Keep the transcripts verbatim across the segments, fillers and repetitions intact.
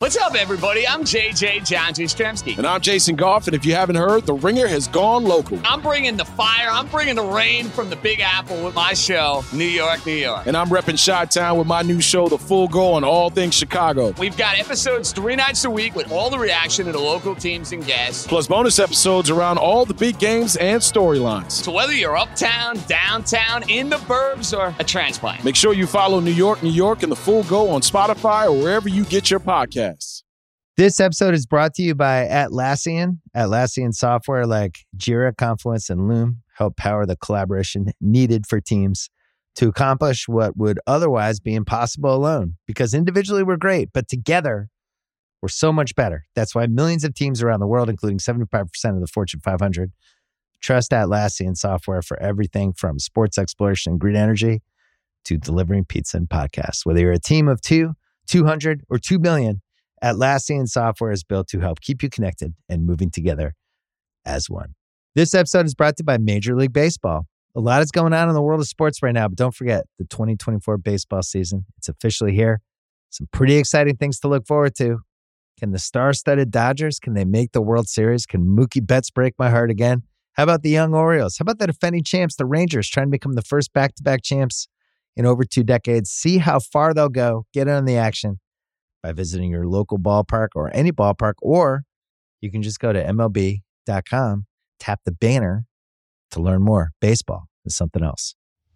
What's up, everybody? I'm J J John Jastrzemski. And I'm Jason Goff, and if you haven't heard, The Ringer has gone local. I'm bringing the fire, I'm bringing the rain from the Big Apple with my show, New York, New York. And I'm repping Chi-Town with my new show, The Full Go, on all things Chicago. We've got episodes three nights a week with all the reaction to the local teams and guests. Plus bonus episodes around all the big games and storylines. So whether you're uptown, downtown, in the burbs, or a transplant, make sure you follow New York, New York and The Full Go on Spotify or wherever you get your podcasts. This episode is brought to you by Atlassian. Atlassian software like Jira, Confluence, and Loom help power the collaboration needed for teams to accomplish what would otherwise be impossible alone. Because individually we're great, but together we're so much better. That's why millions of teams around the world, including seventy-five percent of the Fortune five hundred, trust Atlassian software for everything from sports exploration and green energy to delivering pizza and podcasts. Whether you're a team of two, two hundred, or two million, Atlassian software is built to help keep you connected and moving together as one. This episode is brought to you by Major League Baseball. A lot is going on in the world of sports right now, but don't forget the twenty twenty-four baseball season. It's officially here. Some pretty exciting things to look forward to. Can the star-studded Dodgers, can they make the World Series? Can Mookie Betts break my heart again? How about the young Orioles? How about the defending champs, the Rangers, trying to become the first back-to-back champs in over two decades? See how far they'll go. Get in on the action by visiting your local ballpark or any ballpark, or you can just go to M L B dot com, tap the banner to learn more. Baseball is something else.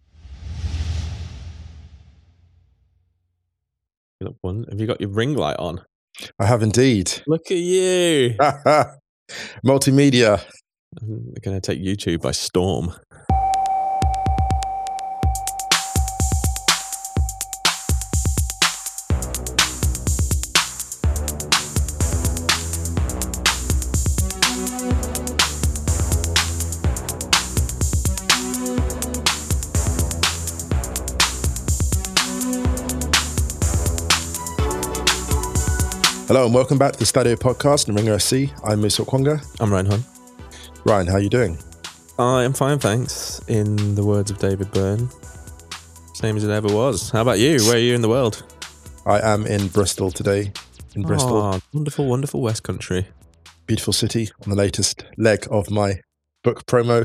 Have you got your ring light on? I have indeed. Look at you. Multimedia. They're going to take YouTube by storm. Hello and welcome back to the Stadio Podcast and Ringer F C. I'm Musa Okwonga. I'm Ryan Hunt. Ryan, how are you doing? I am fine, thanks. In the words of David Byrne, same as it ever was. How about you? Where are you in the world? I am in Bristol today. In Bristol. Oh, wonderful, wonderful West Country. Beautiful city on the latest leg of my book promo.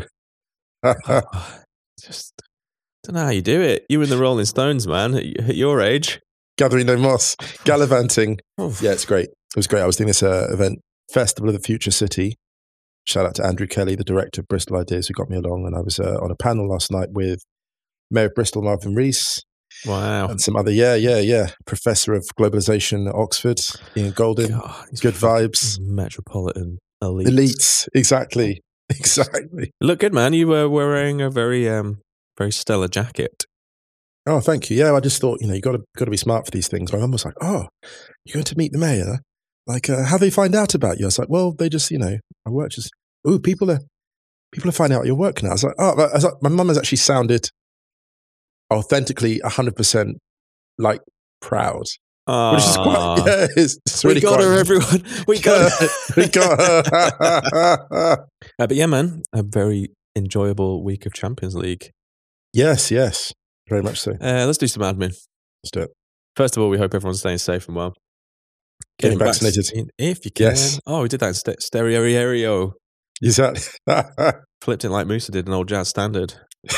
oh, just don't know how you do it. You and the Rolling Stones, man, at, at your age. Gathering no moss, gallivanting. Oof. Yeah, it's great. It was great. I was doing this uh, event, Festival of the Future City. Shout out to Andrew Kelly, the director of Bristol Ideas, who got me along. And I was uh, on a panel last night with Mayor of Bristol, Marvin Rees. Wow. And some other, yeah, yeah, yeah. Professor of Globalization at Oxford, Ian Golden. God, good vibes. Metropolitan elites. Elites, exactly. Exactly. Look good, man. You were wearing a very, um, very stellar jacket. Oh, thank you. Yeah, I just thought, you know, you got to got to be smart for these things. My mum was like, "Oh, you're going to meet the mayor? Like, uh, how do they find out about you?" I was like, "Well, they just, you know, I work just. Ooh, people are people are finding out your work now." I was like, "Oh," I was like, my mum has actually sounded authentically one hundred percent like proud, Aww. Which is quite. Yeah, it's, it's really we got quite, her, everyone. We got her. We got her. uh, but yeah, man, a very enjoyable week of Champions League. Yes, yes. Very much so. Uh, let's do some admin. Let's do it. First of all, we hope everyone's staying safe and well. Getting, Getting vaccinated. vaccinated. If you can. Yes. Oh, we did that in st- stereo. Exactly. Flipped it like Musa did an old jazz standard.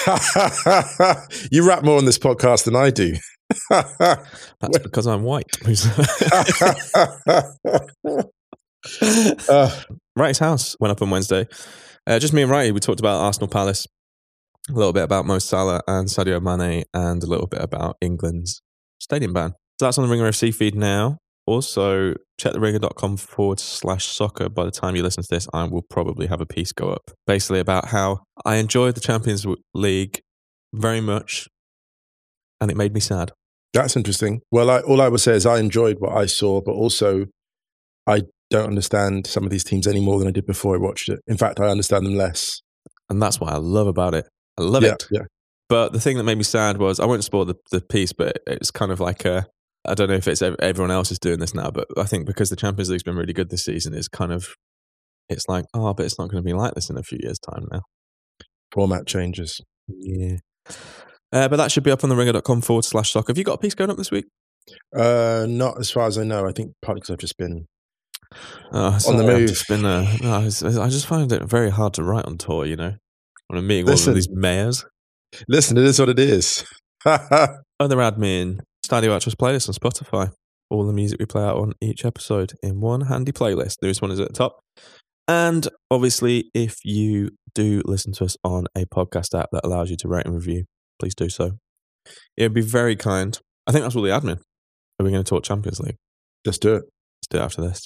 You rap more on this podcast than I do. That's because I'm white, Musa. uh, Wrighty's house went up on Wednesday. Uh, just me and Wrighty, we talked about Arsenal Palace. A little bit about Mo Salah and Sadio Mane, and a little bit about England's stadium ban. So that's on the Ringer F C feed now. Also, check the ringer dot com forward slash soccer. By the time you listen to this, I will probably have a piece go up. Basically about how I enjoyed the Champions League very much, and it made me sad. That's interesting. Well, I, all I would say is I enjoyed what I saw, but also I don't understand some of these teams any more than I did before I watched it. In fact, I understand them less. And that's what I love about it. I love yeah, it. Yeah. But the thing that made me sad was, I won't spoil the, the piece, but it's kind of like a, I don't know if it's everyone else is doing this now, but I think because the Champions League's been really good this season, it's kind of, it's like, oh, but it's not going to be like this in a few years' time now. Format changes. Yeah. Uh, but that should be up on the ringer dot com forward slash soccer. Have you got a piece going up this week? Uh, not as far as I know. I think partly because I've just been Oh, on the sorry, I've move. just been, uh, no, it's- it's- I just find it very hard to write on tour, you know, when I'm meeting all Listen. of these mayors. Listen, it is what it is. Other admin, Stadio Actress playlist on Spotify. All the music we play out on each episode in one handy playlist. This one is at the top. And obviously, if you do listen to us on a podcast app that allows you to rate and review, please do so. It would be very kind. I think that's all the admin. Are we going to talk Champions League? Let's do it. Let's do it after this.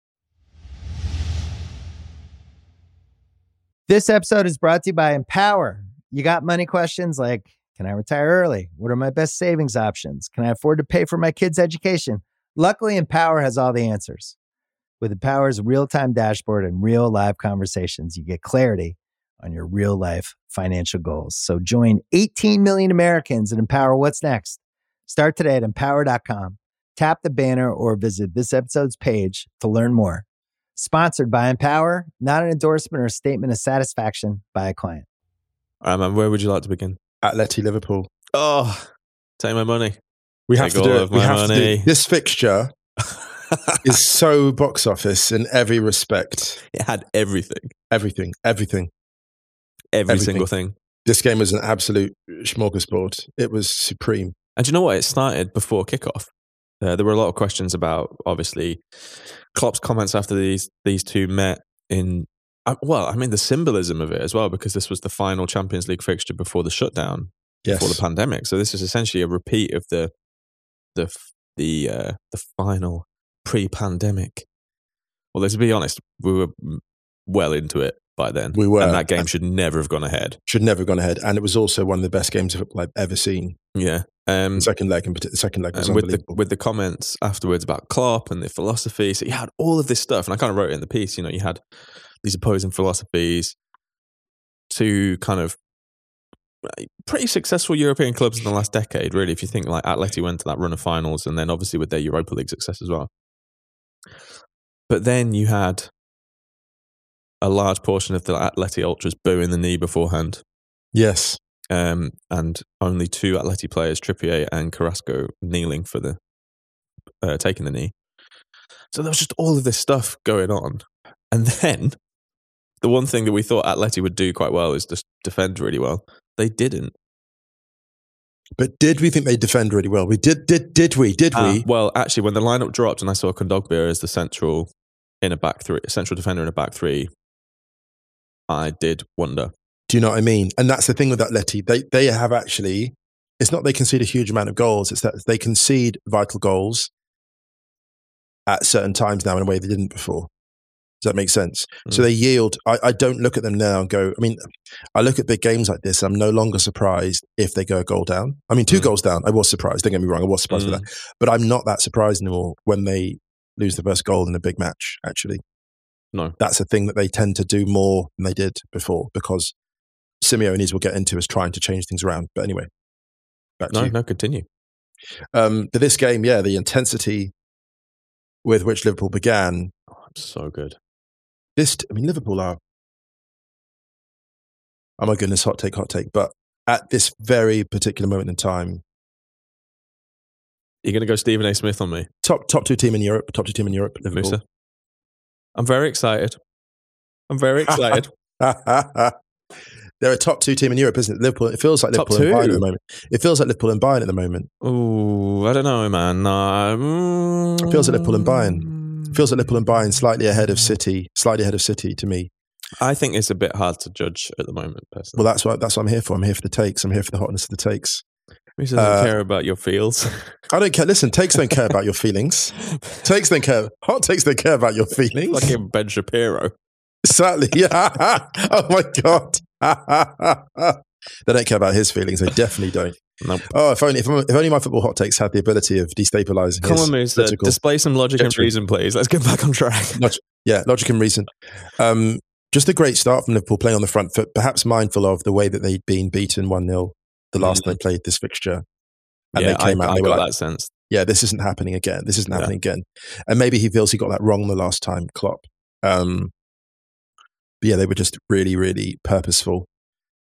This episode is brought to you by Empower. You got money questions like, can I retire early? What are my best savings options? Can I afford to pay for my kids' education? Luckily, Empower has all the answers. With Empower's real-time dashboard and real live conversations, you get clarity on your real-life financial goals. So join eighteen million Americans and Empower what's next. Start today at empower dot com. Tap the banner or visit this episode's page to learn more. Sponsored by Empower, not an endorsement or statement of satisfaction by a client. All right, man, where would you like to begin? Atleti Liverpool. Oh, take my money. We Take have to all do it. of We my have to money. do this fixture is so box office in every respect. It had everything. Everything, everything. Every Everything. single thing. This game was an absolute smorgasbord. It was supreme. And do you know what? It started before kickoff. Uh, there were a lot of questions about, obviously, Klopp's comments after these these two met in, uh, well, I mean, the symbolism of it as well, because this was the final Champions League fixture before the shutdown, Yes. before the pandemic. So this is essentially a repeat of the the the uh, the final pre-pandemic. Well, let's be honest, we were well into it by then. We were. And that game should never have gone ahead. Should never have gone ahead. And it was also one of the best games of football I've ever seen. Yeah. Um, The second leg, in particular, the second leg was and with the unbelievable. with the comments afterwards about Klopp and the philosophy, so you had all of this stuff, and I kind of wrote it in the piece. You know, you had these opposing philosophies, two kind of pretty successful European clubs in the last decade. Really, if you think like Atleti went to that run of finals, and then obviously with their Europa League success as well. But then you had a large portion of the Atleti ultras booing the knee beforehand. Yes. Um, and only two Atleti players, Trippier and Carrasco, kneeling for the uh, taking the knee. So there was just all of this stuff going on, and then the one thing that we thought Atleti would do quite well is just defend really well. They didn't. But did we think they'd defend really well? We did. Did did we? Did Uh, we? well, actually, when the lineup dropped and I saw Kondogbia as the central in a back three, central defender in a back three, I did wonder. Do you know what I mean? And that's the thing with Atleti. They they have actually. It's not they concede a huge amount of goals. It's that they concede vital goals at certain times now in a way they didn't before. Does that make sense? Mm. So they yield. I, I don't look at them now and go, I mean, I look at big games like this and I'm no longer surprised if they go a goal down. I mean, two Mm. goals down, I was surprised. Don't get me wrong, I was surprised Mm. with that. But I'm not that surprised anymore when they lose the first goal in a big match, actually. No. That's a thing that they tend to do more than they did before because Simeone, as we'll get into, is trying to change things around. But anyway, back to No, you. no, continue. Um, but this game, yeah, the intensity with which Liverpool began, Oh, so good. this, I mean, Liverpool are, oh my goodness, hot take, hot take. But at this very particular moment in time, You're going to go Stephen A. Smith on me, top top two team in Europe, top two team in Europe, Liverpool. Musa? I'm very excited. I'm very excited. They're a top two team in Europe, isn't it? Liverpool. It feels like Top Liverpool and Bayern two? at the moment. It feels like Liverpool and Bayern at the moment. Oh, I don't know, man. No, mm, It feels like Liverpool and Bayern. It feels like Liverpool and Bayern slightly ahead of City, slightly ahead of City to me. I think it's a bit hard to judge at the moment, personally. Well, that's what that's what I'm here for. I'm here for the takes. I'm here for the hotness of the takes. Musa doesn't uh, care about your feels. I don't care. Listen, takes don't care about your feelings. Takes don't care. Hot takes don't care about your feelings. Fucking Ben Shapiro. Sadly, yeah. Oh my god. They don't care about his feelings. They definitely don't. Nope. Oh, if only if, if only my football hot takes had the ability of destabilizing. Come his on, Musa. political- Display some logic and trajectory. reason, please. Let's get back on track. Yeah, logic and reason. Um, just a great start from Liverpool playing on the front foot, perhaps mindful of the way that they'd been beaten one nil the last Mm. time they played this fixture. And yeah, they came I, out and I they were got like, that sense. yeah, this isn't happening again. This isn't Yeah. happening again. And maybe he feels he got that wrong the last time, Klopp. Um, but yeah, they were just really, really purposeful.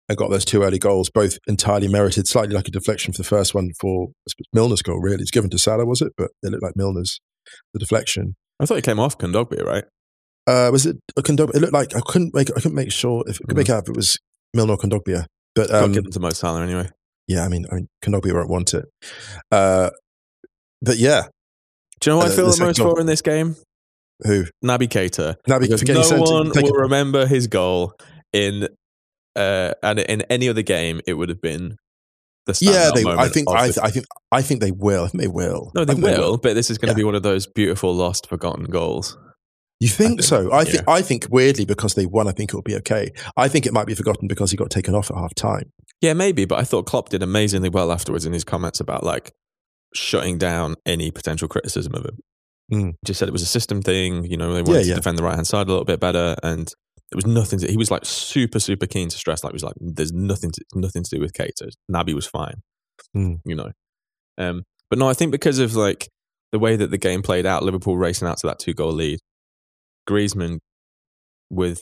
and got those two early goals, both entirely merited, slightly like a deflection for the first one for Milner's goal, really. It's given to Salah, was it? But it looked like Milner's, the deflection. I thought it came off Kondogbia, right? Uh, was it a Kondogbia? It looked like, I couldn't make I couldn't make sure, if I could make out if it was Milner or Kondogbia. But Um, um, given to Mo Salah anyway. yeah, I mean, I mean Kondogbia won't want it. Uh, but yeah. Do you know what Uh, I feel the the most second goal. for in this game? Who? Naby Keita. Naby Because for getting no sent to- one taken- will remember his goal in uh, and in any other game. It would have been the standout Yeah, they, moment. I think of I, the- th- I think I think they will. I think they will. no, I they think will, but this is going to Yeah. be one of those beautiful lost, forgotten goals. You think, I think, so? I think yeah. I think weirdly because they won, I think it will be okay. I think it might be forgotten because he got taken off at half time. Yeah, maybe, but I thought Klopp did amazingly well afterwards in his comments about like shutting down any potential criticism of him. Mm. Just said it was a system thing. You know, they wanted Yeah, to yeah. defend the right hand side a little bit better, and there was nothing. To, he was like super, super keen to stress. Like, he was like, "There's nothing, to, nothing to do with Keita. Naby was fine." Mm. You know, um, but no, I think because of like the way that the game played out, Liverpool racing out to that two goal lead, Griezmann with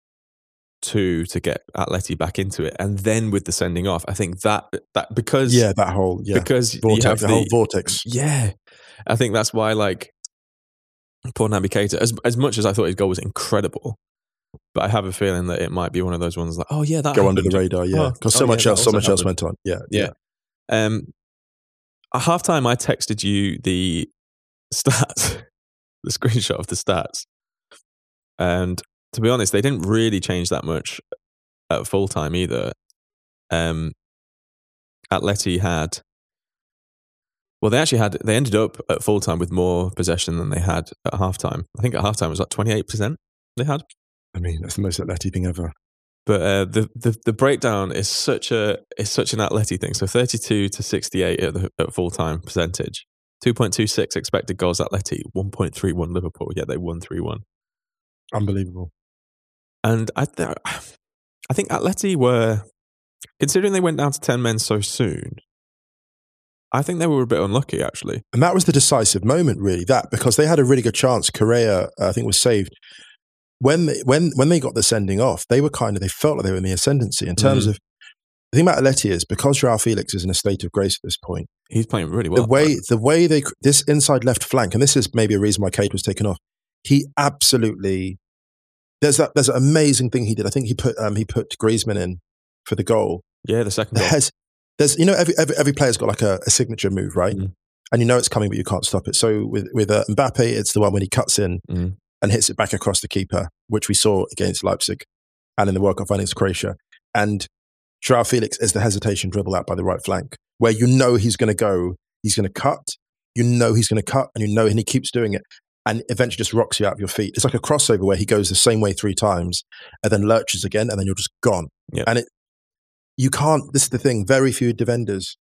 two to get Atleti back into it, and then with the sending off, I think that that because Yeah, that whole yeah because you vortex, have the, the, whole vortex. yeah, I think that's why like poor Naby Keita, as as much as I thought his goal was incredible, but I have a feeling that it might be one of those ones like, oh yeah, that Go under the happened. radar, yeah, Oh, because oh, so yeah, much that else, so also much else happened. went on. Yeah, Yeah. Um, at halftime, I texted you the stats, the screenshot of the stats, and to be honest, they didn't really change that much at full time either. Um, Atleti had, well, they actually had, they ended up at full time with more possession than they had at halftime. I think at halftime it was like twenty-eight percent they had. I mean, that's the most Atleti thing ever. But uh, the, the the breakdown is such a is such an Atleti thing. So thirty-two to sixty-eight at the at full time percentage, two point two six expected goals Atleti, one point three one Liverpool. Yeah, they won three one. Unbelievable. And I th- I think Atleti were, considering they went down to ten men so soon, I think they were a bit unlucky actually. And that was the decisive moment, really. That because they had a really good chance. Correa, uh, I think, was saved. When they, when when they got the sending off, they were kind of they felt like they were in the ascendancy in terms Mhm. of the thing about Atleti is because Joao Felix is in a state of grace at this point. He's playing really well. The way the way they this inside left flank, and this is maybe a reason why Kate was taken off. He absolutely there's that there's an amazing thing he did. I think he put um, he put Griezmann in for the goal. Yeah, the second goal. There's there's you know every every, every player's got like a, a signature move, right? Mm. And you know it's coming, but you can't stop it. So with with uh, Mbappe, it's the one when he cuts in Mm. and hits it back across the keeper, which we saw against Leipzig and in the World Cup final against Croatia. And Joao Felix is the hesitation dribble out by the right flank, where you know he's going to go, he's going to cut, you know he's going to cut, and you know, and he keeps doing it, and eventually just rocks you out of your feet. It's like a crossover where he goes the same way three times, and then lurches again, and then you're just gone. Yeah. And it, you can't. This is the thing: very few defenders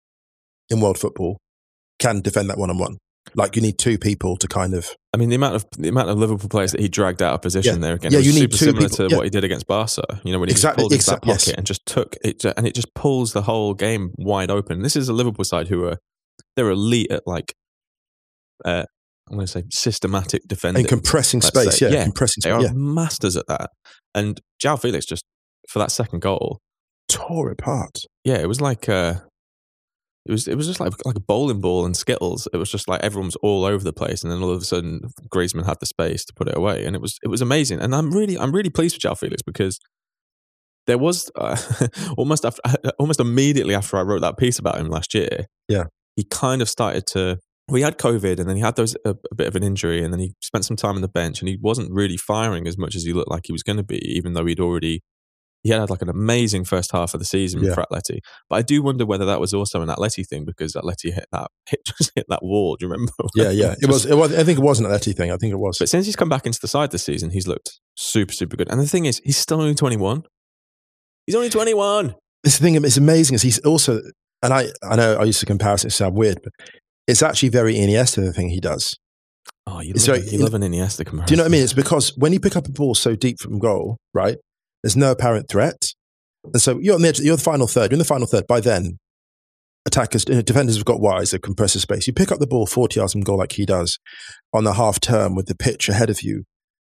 in world football can defend that one on one. Like you need two people to kind of. I mean, the amount of the amount of Liverpool players that he dragged out of position Yeah. there again, Yeah, it was you need super two similar people. to Yeah. what he did against Barca. You know, when he Exactly, just pulled into that exact- yes. pocket and just took it, and it just pulls the whole game wide open. This is a Liverpool side who are they're elite at like, uh, I'm going to say systematic defending And compressing let's space, say. yeah, Yeah, compressing They space. are Yeah, masters at that. And Joao Felix just for that second goal, tore it apart. yeah, it was like uh, it was it was just like like a bowling ball and Skittles. It was just like everyone was all over the place, and then all of a sudden Griezmann had the space to put it away, and it was it was amazing. And I'm really I'm really pleased with Joao Felix because there was uh, almost after almost immediately after I wrote that piece about him last year. Yeah. He kind of started to. Well, he had COVID, and then he had those a, a bit of an injury, and then he spent some time on the bench, and he wasn't really firing as much as he looked like he was going to be, even though he'd already. He had like an amazing first half of the season Yeah. for Atleti, but I do wonder whether that was also an Atleti thing because Atleti hit that hit just hit that wall. Do you remember? Yeah, yeah. It was. It was. I think it wasn't an Atleti thing. I think it was. But since he's come back into the side this season, he's looked super super good. And the thing is, he's still only twenty-one. He's only twenty-one. This thing is amazing. Is he's also, and I, I know I used to compare it. It sound weird, but it's actually very Iniesta the thing he does. Oh, you So, love, you love an Iniesta comparison. Do you know what I mean? It's because when you pick up a ball so deep from goal, right? There's no apparent threat, and so you're on the edge, you're the final third. You're in the final third. By then, attackers, you know, defenders have got wise. They compress the space. You pick up the ball forty yards from goal like he does on the half term with the pitch ahead of you.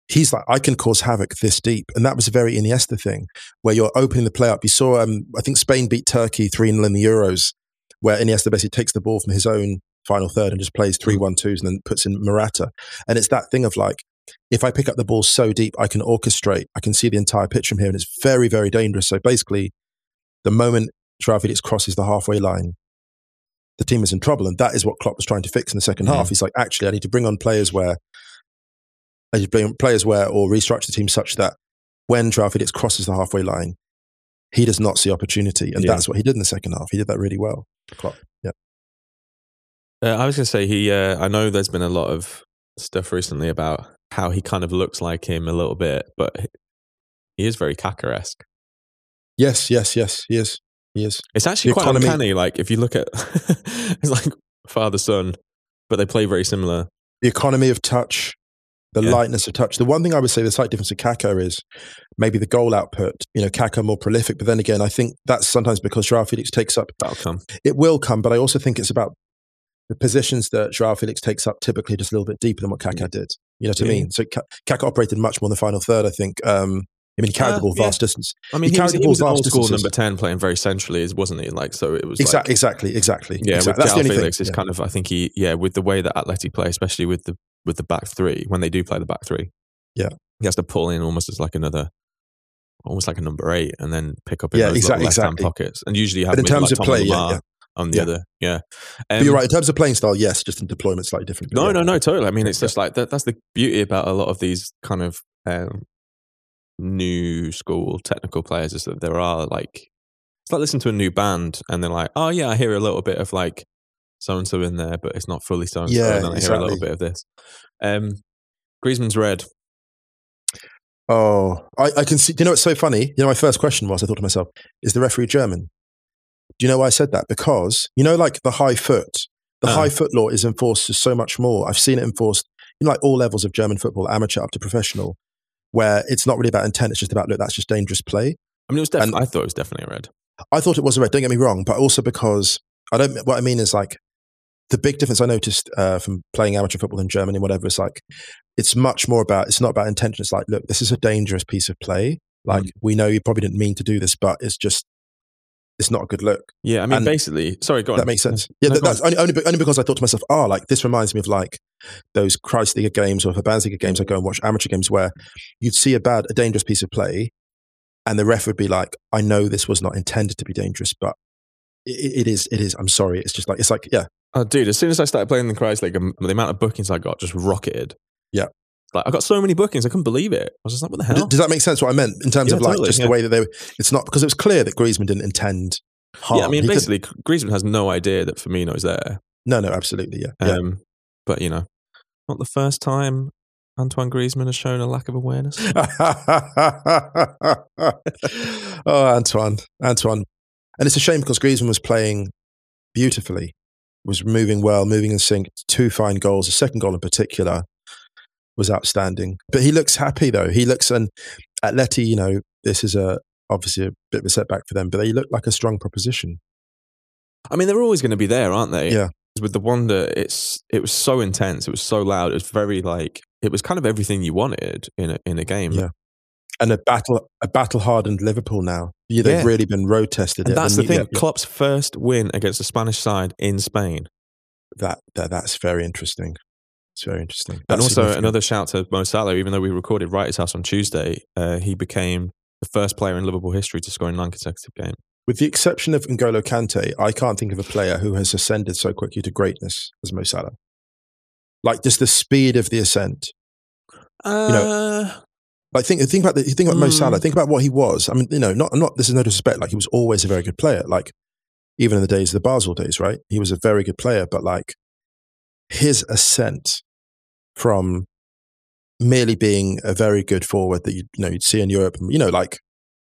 he's like, I can cause havoc this deep. And that was a very Iniesta thing, where you're opening the play up. You saw, um, I think Spain beat Turkey three nil in the Euros, where Iniesta basically takes the ball from his own final third and just plays three one twos and then puts in Morata. And it's that thing of like, if I pick up the ball so deep, I can orchestrate, I can see the entire pitch from here, and it's very, very dangerous. So basically, the moment Joao Felix crosses the halfway line, the team is in trouble. And that is what Klopp was trying to fix in the second mm. half. He's like, actually, I need to bring on players where, I need to bring on players where, or restructure the team such that when Joao Felix crosses the halfway line, he does not see opportunity. And yeah. that's what he did in the second half. He did that really well. Klopp, yeah. Uh, I was going to say, he. Uh, I know there's been a lot of stuff recently about how he kind of looks like him a little bit, but he is very Kaka-esque. Yes, yes, yes, he is. He is. It's actually the quite economy. uncanny. Like if you look at, it's like father son, but they play very similar. The economy of touch, the yeah. lightness of touch. The one thing I would say, the slight difference with Kaka is maybe the goal output. You know, Kaka more prolific, but then again, I think that's sometimes because Joao Felix takes up. That'll come. It will come, but I also think it's about the positions that Joao Felix takes up typically just a little bit deeper than what Kaka yeah. did. You know what yeah. I mean? So Kaka operated much more in the final third, I think. Um, I mean, he carried uh, the ball vast yeah. distance. I mean, he, he carried was, the ball he was vast old school number ten playing very centrally, wasn't he? Like, so it was exactly, like, exactly, exactly. Yeah, exactly. with Joao Felix, it's yeah. kind of. I think he, yeah, with the way that Atleti play, especially with the with the back three, when they do play the back three, yeah, he has to pull in almost as like another, almost like a number eight, and then pick up in yeah, those exactly, left hand exactly. pockets. And usually, you have but in terms like of Tom play, Lamar yeah, yeah. on the yeah. other, yeah. Um, but you're right. In terms of playing style, yes, just in deployment, slightly different. No, yeah. no, no, totally. I mean, it's just like that. That's the beauty about a lot of these kind of. Um, new school technical players is that there are like it's like listening to a new band and they're like, oh yeah, I hear a little bit of like so and so in there, but it's not fully so and so. Yeah, and then I exactly. hear a little bit of this. Um, Griezmann's red. Oh, I, I can see. Do you know what's so funny? You know, my first question was, I thought to myself, is the referee German? Do you know why I said that? Because you know, like the high foot, the uh. high foot law is enforced so much more. I've seen it enforced in like all levels of German football, amateur up to professional. Where it's not really about intent, it's just about, look, that's just dangerous play. I mean, it was definitely, I thought it was definitely a red. I thought it was a red, don't get me wrong, but also because, I don't, what I mean is like, the big difference I noticed uh, from playing amateur football in Germany, whatever, is like, it's much more about, it's not about intention, it's like, look, this is a dangerous piece of play. Like, mm. we know you probably didn't mean to do this, but it's just, it's not a good look. Yeah, I mean, and basically, sorry, go on. That makes sense. Yeah, no, that, that's only, only, only because I thought to myself, oh, like, this reminds me of like, those Kreisliga games or Verbandsliga games I go and watch, amateur games where you'd see a bad, a dangerous piece of play and the ref would be like, I know this was not intended to be dangerous, but it, it is, it is, I'm sorry. It's just like, it's like, yeah. Oh, dude, as soon as I started playing the Kreisliga, the amount of bookings I got just rocketed. Yeah. Like I got so many bookings, I couldn't believe it. I was just like, what the hell? Does that make sense what I meant in terms yeah, of like totally, just yeah. the way that they were, it's not, because it was clear that Griezmann didn't intend harm. Yeah, I mean, he basically, could, Griezmann has no idea that Firmino's there. No, no, absolutely, yeah. Um, yeah. But, you know, not the first time Antoine Griezmann has shown a lack of awareness. Oh, Antoine, Antoine. And it's a shame because Griezmann was playing beautifully, was moving well, moving in sync, two fine goals. The second goal in particular was outstanding. But he looks happy though. He looks, and Atleti, you know, this is a obviously a bit of a setback for them, but they look like a strong proposition. I mean, they're always going to be there, aren't they? Yeah. With the Wanda, it's it was so intense. It was so loud. It was very like it was kind of everything you wanted in a in a game. Yeah, and a battle a battle hardened Liverpool now. Yeah, they've yeah. really been road tested. And that's and the thing. Yeah. Klopp's first win against the Spanish side in Spain. That, that that's very interesting. It's very interesting. That's and also another shout to Mo Salah. Even though we recorded right at his house on Tuesday, uh, he became the first player in Liverpool history to score in nine consecutive games. With the exception of N'Golo Kante, I can't think of a player who has ascended so quickly to greatness as Mo Salah. Like just the speed of the ascent. Uh, you know, like think think about the, think about mm. Mo Salah. Think about what he was. I mean, you know, not not this is no disrespect. Like he was always a very good player. Like even in the days of the Basel days, right? He was a very good player. But like his ascent from merely being a very good forward that you, you know you'd see in Europe, you know, like.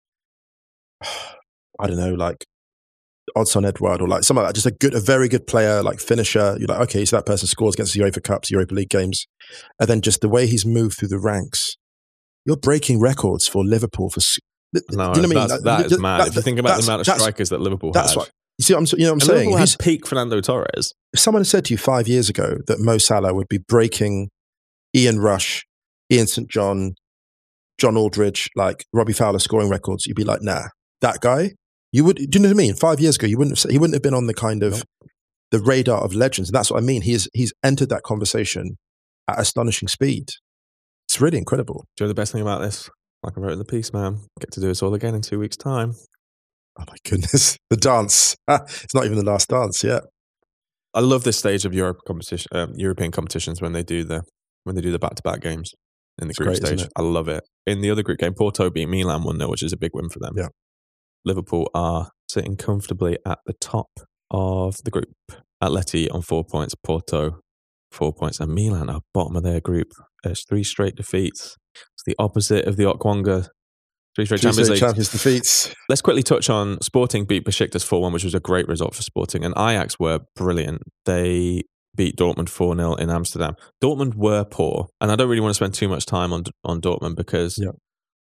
I don't know, like Odsonne Edouard or like something like that. Just a good, a very good player, like finisher. You're like, okay, so that person scores against the UEFA Cups, Europa League games. And then just the way he's moved through the ranks, you're breaking records for Liverpool. For No, you know what I mean? That, that is mad. That, if you think about the amount of strikers that Liverpool that's had. What, you see what I'm, you know what I'm and saying? Liverpool had peak Fernando Torres. If someone had said to you five years ago that Mo Salah would be breaking Ian Rush Ian Saint John, John Aldridge, like Robbie Fowler scoring records, you'd be like, nah, that guy, you would, do you know what I mean? Five years ago, you wouldn't have, he wouldn't have been on the kind of nope. the radar of legends. And that's what I mean. He's, he's entered that conversation at astonishing speed. It's really incredible. Do you know the best thing about this? Like I wrote in the piece, man, get to do this all again in two weeks' time. Oh my goodness. The dance. It's not even the last dance yet. I love this stage of Europe competition, um, European competitions when they do the when they do the back-to-back games in the it's group great, stage. I love it. In the other group game, Porto beat Milan one nil, which is a big win for them. Yeah. Liverpool are sitting comfortably at the top of the group. Atleti on four points, Porto four points, and Milan are bottom of their group. There's three straight defeats. It's the opposite of the Okwonga three straight Three Champions League Champions defeats. Let's quickly touch on Sporting beat Besiktas four one, which was a great result for Sporting, and Ajax were brilliant. They beat Dortmund four nil in Amsterdam. Dortmund were poor, and I don't really want to spend too much time on on Dortmund because yeah.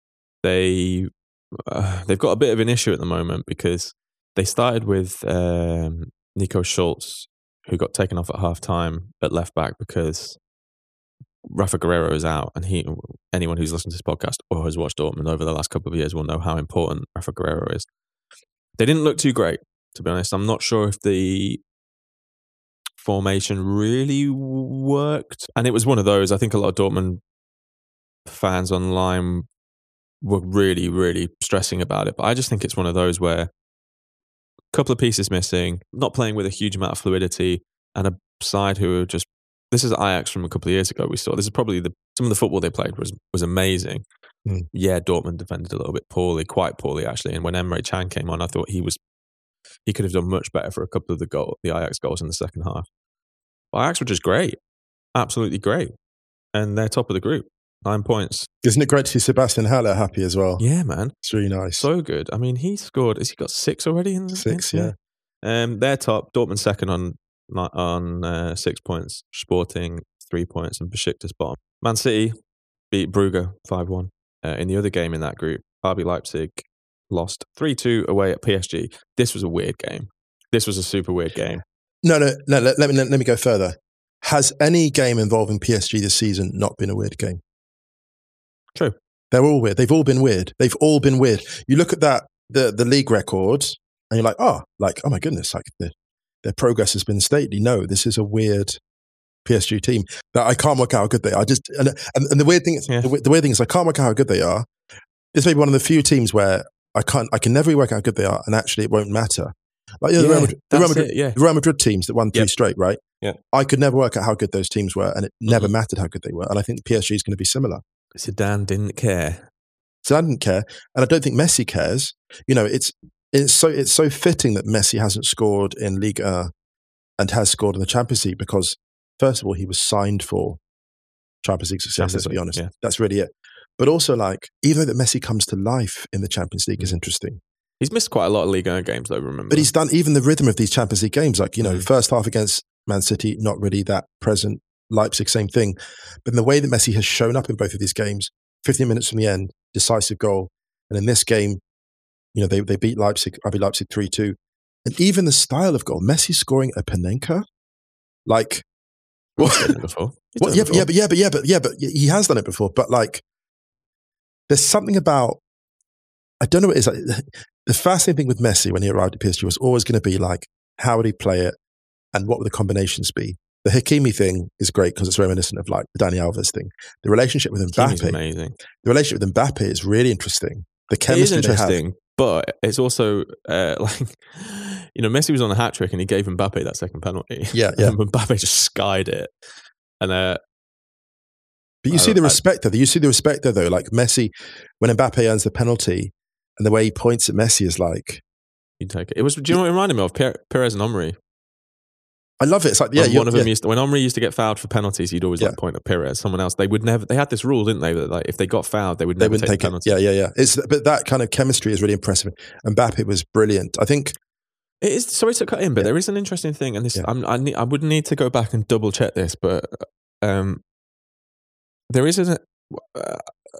they uh, they've got a bit of an issue at the moment because they started with um, Nico Schultz, who got taken off at half time at left back because Rafa Guerreiro is out, and he anyone who's listened to this podcast or has watched Dortmund over the last couple of years will know how important Rafa Guerreiro is. They didn't look too great, to be honest. I'm not sure if the formation really worked, and it was one of those. I think a lot of Dortmund fans online were really, really stressing about it, but I just think it's one of those where a couple of pieces missing, not playing with a huge amount of fluidity, and a side who are just. This is Ajax from a couple of years ago. We saw this is probably the some of the football they played was was amazing. Mm. Yeah, Dortmund defended a little bit poorly, quite poorly actually. And when Emre Can came on, I thought he was he could have done much better for a couple of the goal the Ajax goals in the second half. But Ajax were just great, absolutely great, and they're top of the group, nine points. Isn't it great to see Sebastian Haller happy as well? Yeah, man, it's really nice. So good. I mean, he scored. Has he got six already in the six? In, yeah. Um, they're top. Dortmund second on. on uh, six points, Sporting three points, and Besiktas bottom. Man City beat Brugge five one. Uh, in the other game in that group, R B Leipzig lost three two away at P S G. This was a weird game. This was a super weird game. No, no, no. Let, let me let, let me go further. Has any game involving P S G this season not been a weird game? True. They're all weird. They've all been weird. They've all been weird. You look at that the the league record, and you're like, oh, like oh my goodness, like the. Their progress has been stately. No, this is a weird P S G team that I can't work out how good they are. I just and, and, and the weird thing is, yeah. the, the weird thing is, I can't work out how good they are. It's maybe one of the few teams where I can't, I can never really work out how good they are, and actually, it won't matter. Like you know, yeah, the, Real Madrid, the, Real Madrid, it, yeah. the Real Madrid teams that won three yep. straight, right? Yeah, I could never work out how good those teams were, and it mm-hmm. never mattered how good they were. And I think P S G is going to be similar. Zidane didn't care. Zidane didn't care, and I don't think Messi cares. You know, it's it's so it's so fitting that Messi hasn't scored in Liga and has scored in the Champions League because, first of all, he was signed for Champions League success, let's be honest. Yeah. That's really it. But also, like, even though that Messi comes to life in the Champions League mm. is interesting. He's missed quite a lot of Liga games, though, remember? But he's done even the rhythm of these Champions League games. Like, you know, mm. first half against Man City, not really that present. Leipzig, same thing. But in the way that Messi has shown up in both of these games, fifteen minutes from the end, decisive goal. And in this game, you know, they, they beat Leipzig, R B Leipzig three two. And even the style of goal, Messi scoring a Panenka, like, well, he's done it before. He's well, done yeah, it but, yeah, but yeah, but yeah, but yeah, but he has done it before. But like, there's something about, I don't know what it is. Like, the fascinating thing with Messi when he arrived at P S G was always going to be like, how would he play it, and what would the combinations be? The Hakimi thing is great because it's reminiscent of like the Dani Alves thing. The relationship with Mbappe, amazing. The relationship with Mbappe is really interesting. The chemistry it is interesting. They have. But it's also uh, like, you know, Messi was on a hat trick and he gave Mbappe that second penalty. Yeah, yeah. And Mbappe just skied it. And uh, but you I, see the respect I, there. You see the respect there, though. Like Messi, when Mbappe earns the penalty, and the way he points at Messi is like, you take it. It was. Do you know what it reminded me of? Perez and Omri. I love it. It's like, yeah, one of them yeah. used to, when Omri used to get fouled for penalties, he'd always yeah. like point at Perez. Someone else, they would never. They had this rule, didn't they? That like if they got fouled, they would never they wouldn't take, take the penalty. It. Yeah, yeah, yeah. It's but that kind of chemistry is really impressive. And Mbappe was brilliant. I think it is. Sorry to cut in, but yeah. there is an interesting thing, and this yeah. I'm, I need, I would need to go back and double check this, but um, there is a. Uh,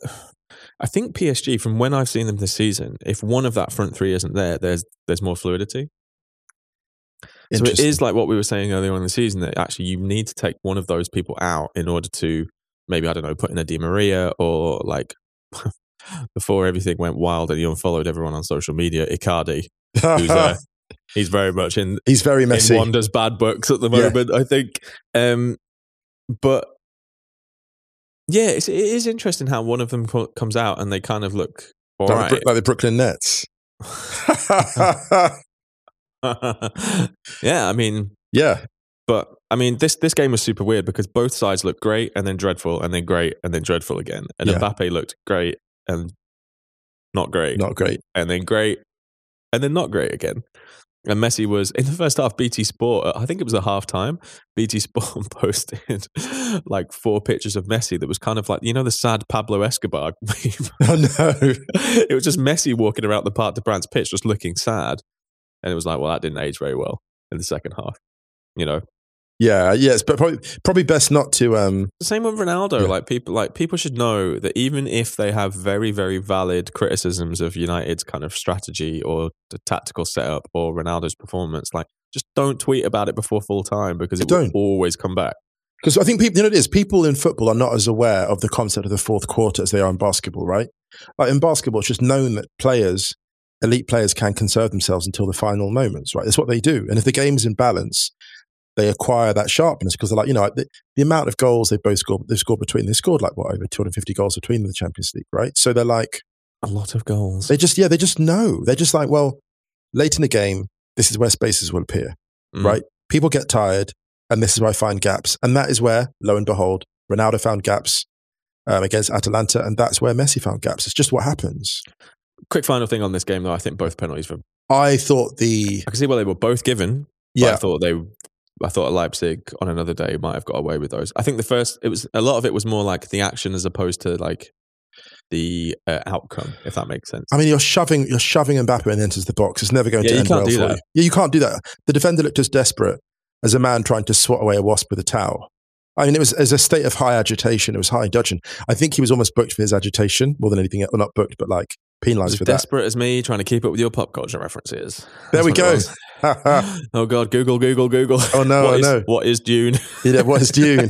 I think P S G, from when I've seen them this season, if one of that front three isn't there, there's there's more fluidity. So it is like what we were saying earlier on in the season, that actually you need to take one of those people out in order to maybe, I don't know, put in a Di Maria or like before everything went wild and he unfollowed everyone on social media, Icardi, who's uh, he's very much in he's very messy. in Wanda's bad books at the moment, yeah. I think. Um, but yeah, it's, it is interesting how one of them co- comes out and they kind of look all like, right. the, like the Brooklyn Nets. Yeah, I mean, yeah, but I mean, this this game was super weird because both sides looked great and then dreadful and then great and then dreadful again. And yeah. Mbappe looked great and not great, not great, and then great and then not great again. And Messi was, in the first half, B T Sport, I think it was a half time, B T Sport posted like four pictures of Messi that was kind of like, you know, the sad Pablo Escobar meme. Oh, no. It was just Messi walking around the Parc des Princes pitch just looking sad. And it was like, well, that didn't age very well in the second half, you know? Yeah, yes, but probably probably best not to. Um, the same with Ronaldo. Yeah. Like people, like people should know that even if they have very, very valid criticisms of United's kind of strategy or the tactical setup or Ronaldo's performance, like just don't tweet about it before full time because it don't. will always come back. Because I think people, you know, it is people in football are not as aware of the concept of the fourth quarter as they are in basketball, right? Like in basketball, it's just known that players, elite players, can conserve themselves until the final moments, right? That's what they do, and if the game is in balance, they acquire that sharpness because they're like, you know, the, the amount of goals they've both scored, they've scored between, they scored like what, over two hundred fifty goals between the Champions League, right? So they're like, a lot of goals. They just, yeah, they just know. They're just like, well, late in the game, this is where spaces will appear, mm. right? People get tired and this is where I find gaps. And that is where, lo and behold, Ronaldo found gaps um, against Atalanta and that's where Messi found gaps. It's just what happens. Quick final thing on this game though, I think both penalties were... I thought the... I can see why they were both given. Yeah. I thought they... I thought Leipzig on another day might have got away with those. I think the first, it was a lot of it was more like the action as opposed to like the uh, outcome, if that makes sense. I mean, you're shoving, you're shoving Mbappe and enters the box. It's never going yeah, to end well for that. you. Yeah, you can't do that. The defender looked as desperate as a man trying to swat away a wasp with a towel. I mean, it was as a state of high agitation. It was high dudgeon. I think he was almost booked for his agitation more than anything else. Well, not booked, but like penalised for that. Desperate as me trying to keep up with your pop culture references. There we go. Oh God, Google, Google, Google. Oh no, what I is, know. What is Dune? Yeah, what is Dune?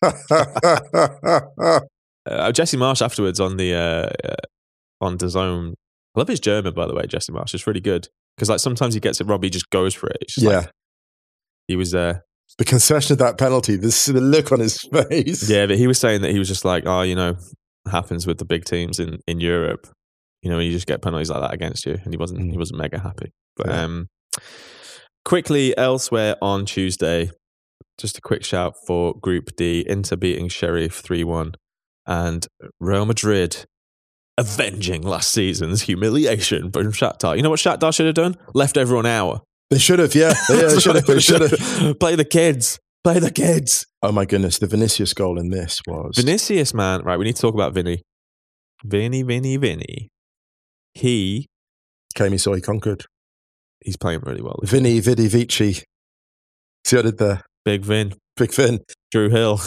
uh, Jesse Marsh afterwards on the uh, uh, on DAZN. I love his German, by the way. Jesse Marsh, it's really good because like sometimes he gets it wrong, he just goes for it. Yeah, like, he was there. Uh, the concession of that penalty, this the look on his face. Yeah, but he was saying that he was just like, oh, you know, happens with the big teams in, in Europe. You know, you just get penalties like that against you, and he wasn't mm. he wasn't mega happy. But yeah. um, quickly elsewhere on Tuesday, just a quick shout for Group D: Inter beating Sheriff three one, and Real Madrid avenging last season's humiliation from Shakhtar. You know what Shakhtar should have done? Left everyone an hour. They should have, yeah. yeah they should have. They should have. Play the kids. Play the kids. Oh my goodness, the Vinicius goal in this was Vinicius, man. Right, we need to talk about Vinny. Vinny, Vinny, Vinny. He came, he saw, he conquered. He's playing really well. Vinny, Vidi, Vici. See what I did there? Big Vin. Big Vin. Drew Hill.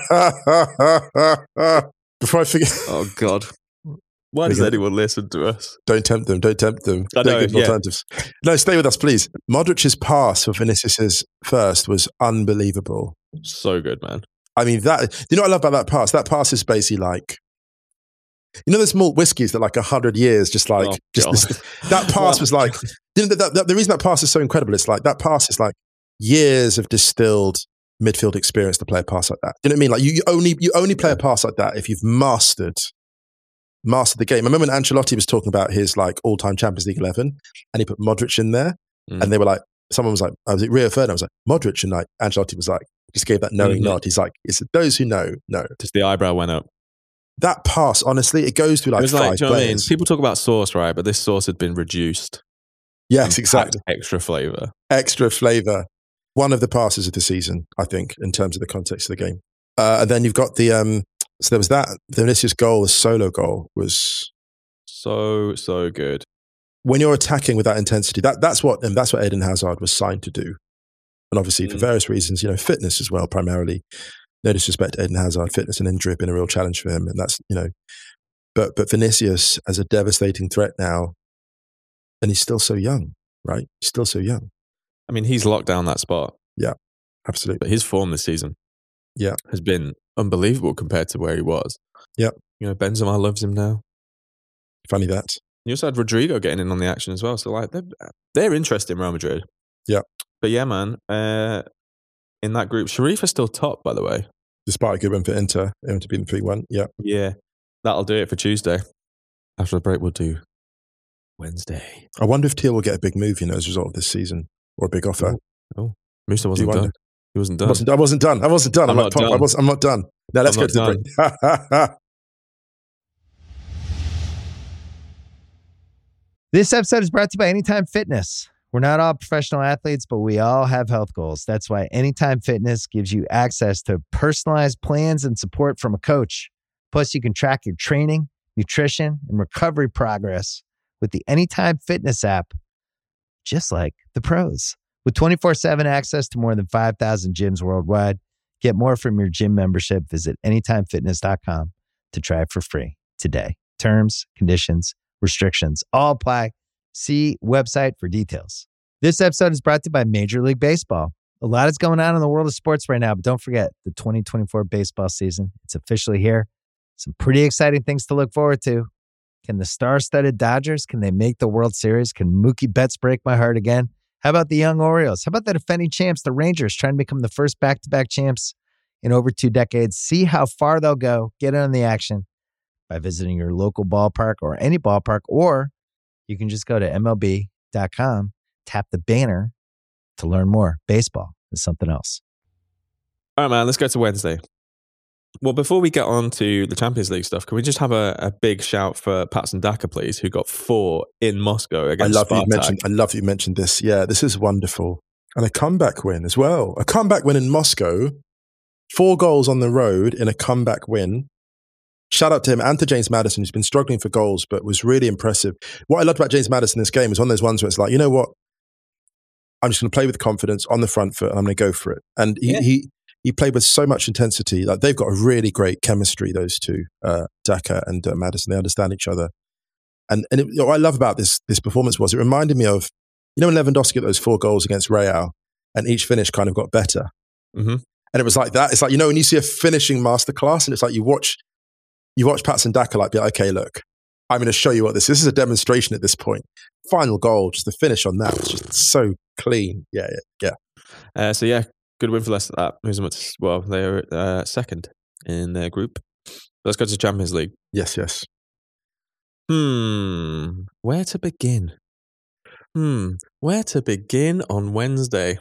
Before I forget. Oh God. Why does anyone listen to us? Don't tempt them. Don't tempt them. I know, good yeah. alternatives. No, stay with us, please. Modric's pass for Vinicius's first was unbelievable. So good, man. I mean, that. You know what I love about that pass? That pass is basically like, you know, there's malt whiskies that like a hundred years, just like, oh, just this, that pass was like, you know, that, that, the reason that pass is so incredible, it's like, that pass is like years of distilled midfield experience to play a pass like that. You know what I mean? Like you, you only, you only play a pass like that if you've mastered mastered the game. I remember when Ancelotti was talking about his like all-time Champions League eleven and he put Modric in there mm. and they were like, someone was like, I was at Rio Ferdinand, I was like, Modric, and like Ancelotti was like, just gave that knowing mm-hmm. nod. He's like, it's those who know, know. Just the eyebrow went up. That pass, honestly, it goes through like it was five like, do you know what I mean? players. People talk about sauce, right? But this sauce had been reduced. Yes, exactly. Extra flavour. Extra flavour. One of the passes of the season, I think, in terms of the context of the game. Uh, and then you've got the, um, so there was that, the Vinicius goal, the solo goal was... So, so good. When you're attacking with that intensity, that that's what and that's what Eden Hazard was signed to do. And obviously, mm. for various reasons, you know, fitness as well, primarily. No disrespect to Eden Hazard, fitness and injury have been a real challenge for him. And that's, you know, but but Vinicius as a devastating threat now, and he's still so young, right? He's still so young. I mean, he's locked down that spot. Yeah, absolutely. But his form this season. Yeah. has been unbelievable compared to where he was. Yep. You know, Benzema loves him now. Funny that. You also had Rodrigo getting in on the action as well. So, like, they're, they're interested in Real Madrid. Yeah. But yeah, man, uh, in that group, Sharif is still top, by the way. Despite a good win for Inter, Inter beating three one. Yeah. Yeah. That'll do it for Tuesday. After the break, we'll do Wednesday. I wonder if Teal will get a big move, you know, as a result of this season, or a big offer. Oh, oh. Musa wasn't done. He wasn't done. I wasn't, I wasn't done. I wasn't done. I'm, I'm not not done. done. I was, I'm not done. Now let's I'm go to not the break. This episode is brought to you by Anytime Fitness. We're not all professional athletes, but we all have health goals. That's why Anytime Fitness gives you access to personalized plans and support from a coach. Plus, you can track your training, nutrition, and recovery progress with the Anytime Fitness app, just like the pros. With twenty-four seven access to more than five thousand gyms worldwide, get more from your gym membership. Visit anytime fitness dot com to try it for free today. Terms, conditions, restrictions all apply. See website for details. This episode is brought to you by Major League Baseball. A lot is going on in the world of sports right now, but don't forget the twenty twenty-four baseball season. It's officially here. Some pretty exciting things to look forward to. Can the star-studded Dodgers, can they make the World Series? Can Mookie Betts break my heart again? How about the young Orioles? How about the defending champs, the Rangers, trying to become the first back-to-back champs in over two decades? See how far they'll go. Get in on the action by visiting your local ballpark or any ballpark, or you can just go to M L B dot com, tap the banner to learn more. Baseball is something else. All right, man, let's go to Wednesday. Well, before we get on to the Champions League stuff, can we just have a, a big shout for Patson Daka, please, who got four in Moscow against I love Spartak. you mentioned. I love that you mentioned this. Yeah, this is wonderful, and a comeback win as well. A comeback win in Moscow. Four goals on the road in a comeback win. Shout out to him and to James Maddison, who's been struggling for goals, but was really impressive. What I loved about James Maddison in this game was one of those ones where it's like, you know what? I'm just going to play with confidence on the front foot, and I'm going to go for it. And he, yeah. he he played with so much intensity. Like they've got a really great chemistry, those two, uh, Daka and uh, Maddison. They understand each other. And and it, what I love about this this performance was it reminded me of, you know, when Lewandowski got those four goals against Real, and each finish kind of got better. Mm-hmm. And it was like that. It's like, you know, when you see a finishing masterclass, and it's like you watch you watch Patson Daka like, be like, okay, look, I'm going to show you what this is. This is a demonstration at this point. Final goal, just the finish on that was just so clean. Yeah, yeah, yeah. Uh, so yeah, good win for Leicester. That moves them up to, well, they're uh, second in their group. Let's go to the Champions League. Yes, yes. Hmm, where to begin? Hmm, where to begin on Wednesday?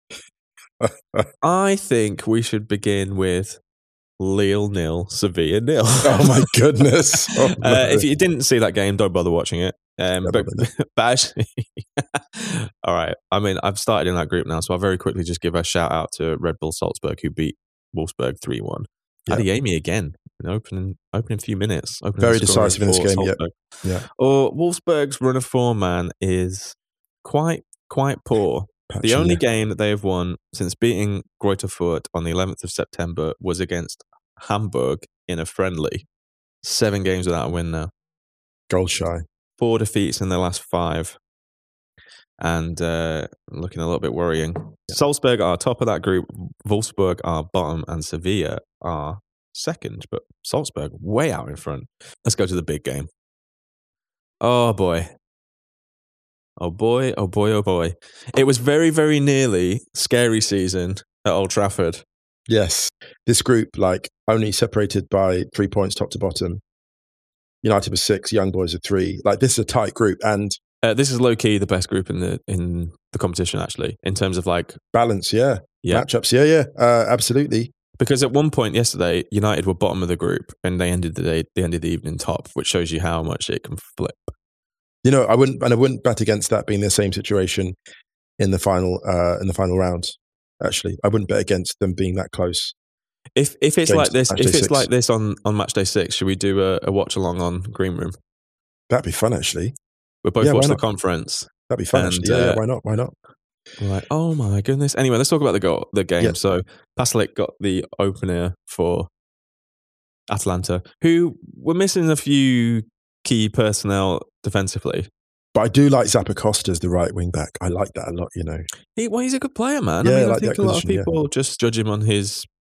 I think we should begin with Lille nil, Sevilla nil. Oh my goodness! Oh, no. uh, if you didn't see that game, don't bother watching it. Um, but, but actually, all right. I mean, I've started in that group now, so I'll very quickly just give a shout out to Red Bull Salzburg, who beat Wolfsburg three one. Yeah. Adeyemi again in opening opening few minutes. Opening very decisive in this game. Yeah, yeah. Or Wolfsburg's run of form, man, is quite quite poor. Patch, the only yeah. game that they have won since beating Greuther Fürth on the eleventh of September was against Hamburg in a friendly. Seven games without a win now. Goal shy. Four defeats in their last five. And uh, looking a little bit worrying. Yeah. Salzburg are top of that group. Wolfsburg are bottom. And Sevilla are second. But Salzburg way out in front. Let's go to the big game. Oh, boy. Oh boy, oh boy, oh boy. It was very, very nearly scary season at Old Trafford. Yes. This group, like, only separated by three points top to bottom. United was six, Young Boys are three. Like, this is a tight group. And uh, this is low-key the best group in the in the competition, actually, in terms of, like... balance, yeah. yeah. Matchups, yeah, yeah. Uh, absolutely. Because at one point yesterday, United were bottom of the group, and they ended the day, they ended the evening top, which shows you how much it can flip. You know, I wouldn't, and I wouldn't bet against that being the same situation in the final, uh, in the final round. Actually, I wouldn't bet against them being that close. If if it's James, like this, if it's six. like this on, on match day six, should we do a, a watch along on Green Room? That'd be fun, actually. We'll both yeah, watch the conference. That'd be fun, and, actually. Yeah, uh, yeah, why not? Why not? We're like, oh my goodness. Anyway, let's talk about the goal, the game. Yeah. So Pasalic got the opener for Atalanta, who were missing a few key personnel defensively. But I do like Zappacosta as the right wing back. I like that a lot, you know. He, well, he's a good player, man. Yeah, I mean, I, I like think the a lot of acquisition, people yeah. just judge him on his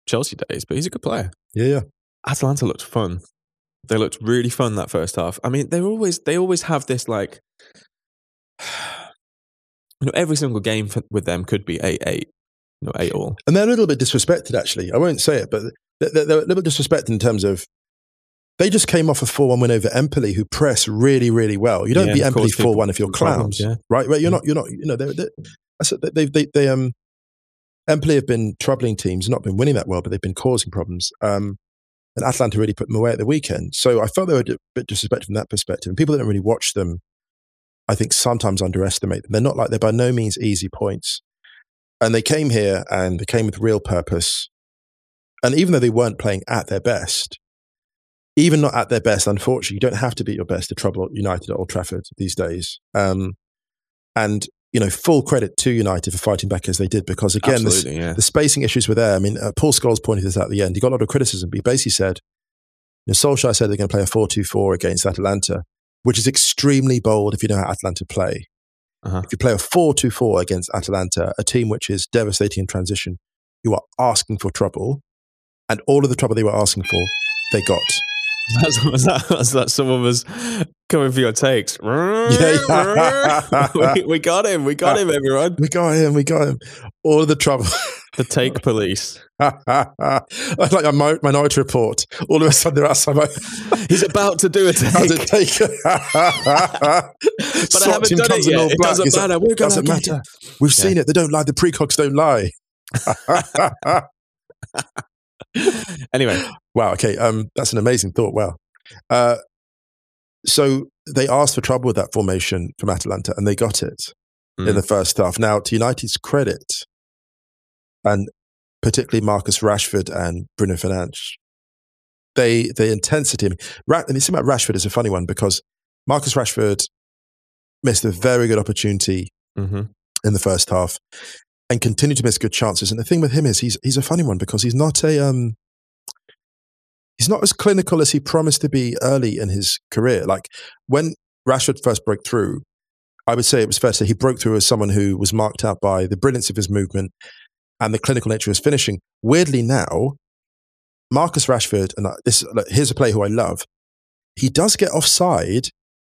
Chelsea days, but he's a good player. Yeah, yeah. Atalanta looked fun. They looked really fun that first half. I mean, they always they always have this like, you know, every single game for, with them could be eight eight, you know, eight all. And they're a little bit disrespected, actually. I won't say it, but they're, they're a little bit disrespected in terms of they just came off a four one win over Empoli, who press really, really well. You don't Yeah, beat of Empoli course, four one if you're problems, clowns, yeah. right? Right? You're Yeah. not. You're not. You know, they're, they're, I said that they they they um Empoli have been troubling teams, not been winning that well, but they've been causing problems. Um, and Atalanta really put them away at the weekend. So I felt they were a bit disrespected from that perspective. And people that don't really watch them, I think, sometimes underestimate them. They're not like they're by no means easy points. And they came here and they came with real purpose. And even though they weren't playing at their best, even not at their best, unfortunately, you don't have to be at your best to trouble United at Old Trafford these days. Um, and, you know, full credit to United for fighting back as they did, because again, this, Absolutely, yeah. the spacing issues were there. I mean, uh, Paul Scholes pointed this out at the end. He got a lot of criticism, but he basically said, you know, Solskjaer said they're going to play a four two four against Atalanta, which is extremely bold if you know how Atalanta play. Uh-huh. If you play a four two four against Atalanta, a team which is devastating in transition, you are asking for trouble. And all of the trouble they were asking for, they got. That's, was that, was that someone was coming for your takes? Yeah, yeah. we, we got him. We got him, everyone. We got him. We got him. All of the trouble. The take police. Like a Minority Report. All of a sudden they're outside my... He's about to do a take. How's it take? But I haven't done it yet. It doesn't He's matter. Like, We're gonna doesn't get matter. it. We've Yeah. seen it. They don't lie. The precogs don't lie. Anyway. Wow. Okay. Um, that's an amazing thought. Wow. Uh, so they asked for trouble with that formation from Atalanta, and they got it Mm. in the first half. Now, to United's credit, and particularly Marcus Rashford and Bruno Fernandes, they the intensity. I mean, Ra- and the thing about Rashford is a funny one, because Marcus Rashford missed a very good opportunity Mm-hmm. in the first half and continued to miss good chances. And the thing with him is he's he's a funny one, because he's not a um he's not as clinical as he promised to be early in his career. Like when Rashford first broke through, I would say it was fair to say he broke through as someone who was marked out by the brilliance of his movement and the clinical nature of his finishing. Weirdly now, Marcus Rashford, and this like, here's a player who I love, he does get offside.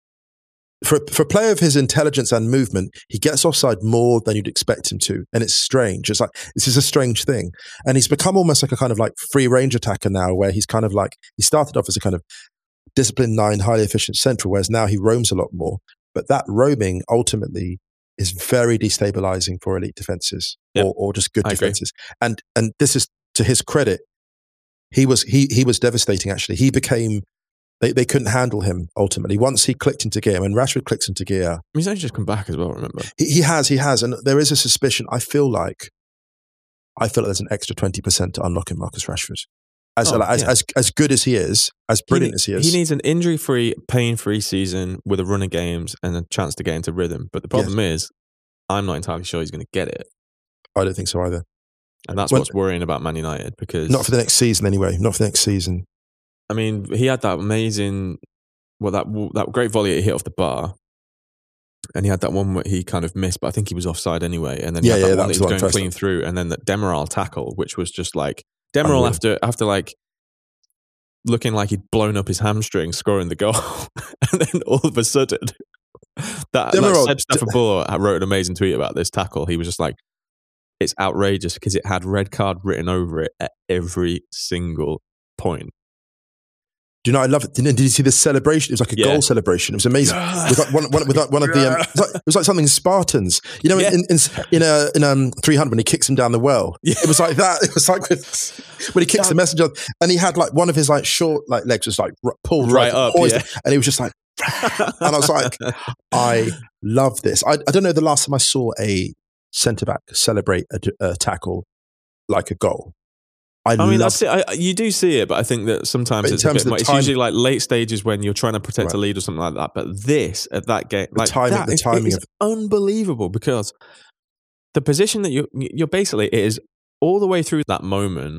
For, for a player of his intelligence and movement, he gets offside more than you'd expect him to. And it's strange. It's like, this is a strange thing. And he's become almost like a kind of like free range attacker now, where he's kind of like, he started off as a kind of disciplined nine, highly efficient central, whereas now he roams a lot more. But that roaming ultimately is very destabilizing for elite defenses Yep. or, or just good I agree. defenses. And and this is to his credit. He was he he was devastating, actually. He became They they couldn't handle him ultimately. Once he clicked into gear, when Rashford clicks into gear, He's only just come back as well, remember? he, he has, he has. And there is a suspicion, I feel like, I feel like there's an extra twenty percent to unlock in Marcus Rashford. As, Oh, like, as, yeah. as as good as he is, as brilliant he, as he is. He needs an injury-free, pain-free season with a run of games and a chance to get into rhythm. But the problem is, I'm not entirely sure he's going to get it. I don't think so either. And that's When- what's worrying about Man United, because... Not for the next season anyway. Not for the next season. I mean, he had that amazing... Well, that that great volley he hit off the bar. And he had that one where he kind of missed, but I think he was offside anyway. And then he Yeah, had yeah, that that one was that the he one was going first. clean through. And then that Demiral tackle, which was just like... Demiral, Unreal. after, after like... looking like he'd blown up his hamstring scoring the goal. And then all of a sudden... That, Demiral- like, Seb Staffabuller wrote an amazing tweet about this tackle. He was just like, it's outrageous because it had red card written over it at every single point. Do you know, I love it. Did, did you see the celebration? It was like a Yeah. goal celebration. It was amazing. With like one, one, with like one of the, um, it, was like, it was like something Spartans. You know, Yeah. in in in, a, in um, three hundred when he kicks him down the well. Yeah. It was like that. It was like with, when he kicks the messenger, and he had like one of his like short like legs was like r- pulled Right right, up, poised, yeah. and he was just like, and I was like, I love this. I, I don't know the last time I saw a centre back celebrate a, a tackle like a goal. I, I mean, love that's it. I, you do see it, but I think that sometimes But in it's a terms bit of the much. It's time- usually like late stages when you're trying to protect a Right. lead or something like that. But this at that game, The like timing- that the is, timing it is of- unbelievable, because the position that you you're basically it is all the way through that moment.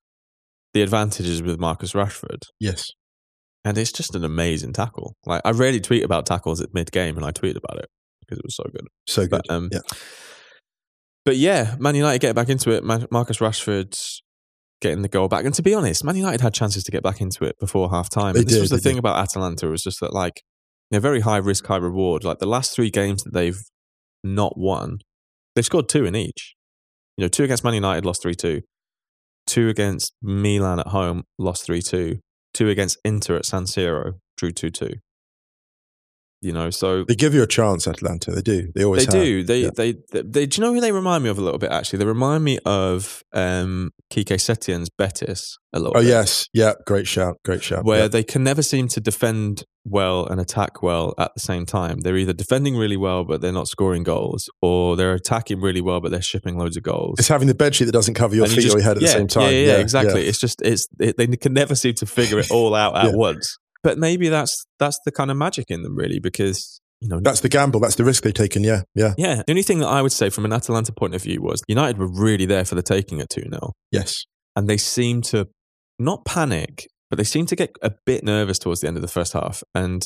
The advantages with Marcus Rashford, yes. and it's just an amazing tackle. Like I rarely tweet about tackles at mid game, and I tweeted about it because it was so good. So good. But, um, yeah. But yeah, Man United get back into it. Man- Marcus Rashford getting the goal back. And to be honest, Man United had chances to get back into it before half time. They And this did, was the they thing did. about Atalanta was just that, like, they're very high risk, high reward. Like the last three games that they've not won, they've scored two in each. You know, two against Man United, lost three two. Two against Milan at home, lost three two. Two against Inter at San Siro, drew two two. You know, so They give you a chance, Atlanta. They do. They always they have. do. They, Yeah. they, they, they, do you know who they remind me of a little bit, actually? They remind me of um, Quique Setien's Betis a little Oh, bit. yes. Yeah. Great shout. Great shout. Where Yeah. they can never seem to defend well and attack well at the same time. They're either defending really well, but they're not scoring goals, or they're attacking really well, but they're shipping loads of goals. It's having the bedsheet that doesn't cover your And you feet just- or your head at yeah, the same time. Yeah, yeah, Yeah, exactly. yeah. It's just, it's it, they can never seem to figure it all out at Yeah. once. But maybe that's that's the kind of magic in them, really, because, you know, That's the gamble. That's the risk they've taken. Yeah. Yeah. yeah. The only thing that I would say from an Atalanta point of view was United were really there for the taking at two nil. Yes. And they seemed to not panic, but they seemed to get a bit nervous towards the end of the first half. And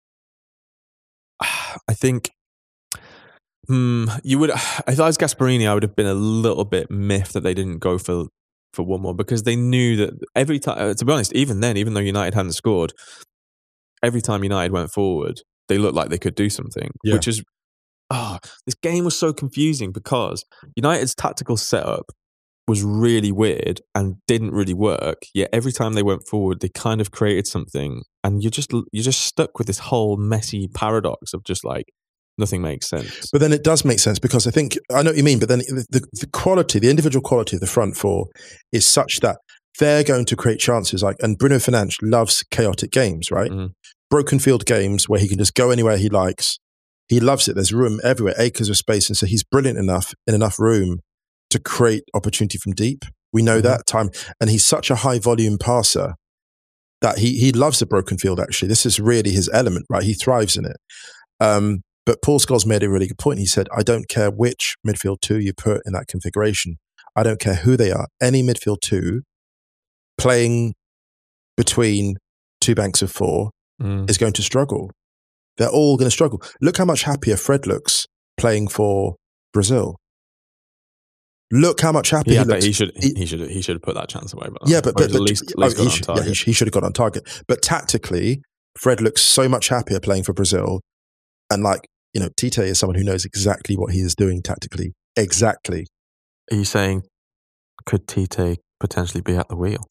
I think hmm, you would, if I was Gasperini, I would have been a little bit miffed that they didn't go for for one more, because they knew that every time, to be honest, even then, even though United hadn't scored, every time United went forward, they looked like they could do something, Yeah. which is, oh, this game was so confusing because United's tactical setup was really weird and didn't really work. Yet every time they went forward, they kind of created something, and you're just you're just stuck with this whole messy paradox of just like nothing makes sense. But then it does make sense, because I think, I know what you mean, but then the, the, the quality, the individual quality of the front four is such that they're going to create chances. Like, and Bruno Fernandes loves chaotic games, right? Mhm. Broken field games where he can just go anywhere he likes. He loves it. There's room everywhere, acres of space. And so he's brilliant enough in enough room to create opportunity from deep. We know Mhm. that time. And he's such a high volume passer that he, he loves the broken field, actually. This is really his element, right? He thrives in it. Um, But Paul Scholes made a really good point. He said, I don't care which midfield two you put in that configuration. I don't care who they are. Any midfield two playing between two banks of four Mm. is going to struggle. They're all going to struggle. Look how much happier Fred looks playing for Brazil. Look how much happier Yeah, he but looks. he should he- he should he should have put that chance away. But Yeah, but, but, at but least, at oh, least got he, on should, target. yeah, he, sh- he should have got on target. But tactically, Fred looks so much happier playing for Brazil. And like, you know, Tite is someone who knows exactly what he is doing tactically. Exactly. Are you saying, could Tite potentially be at the wheel?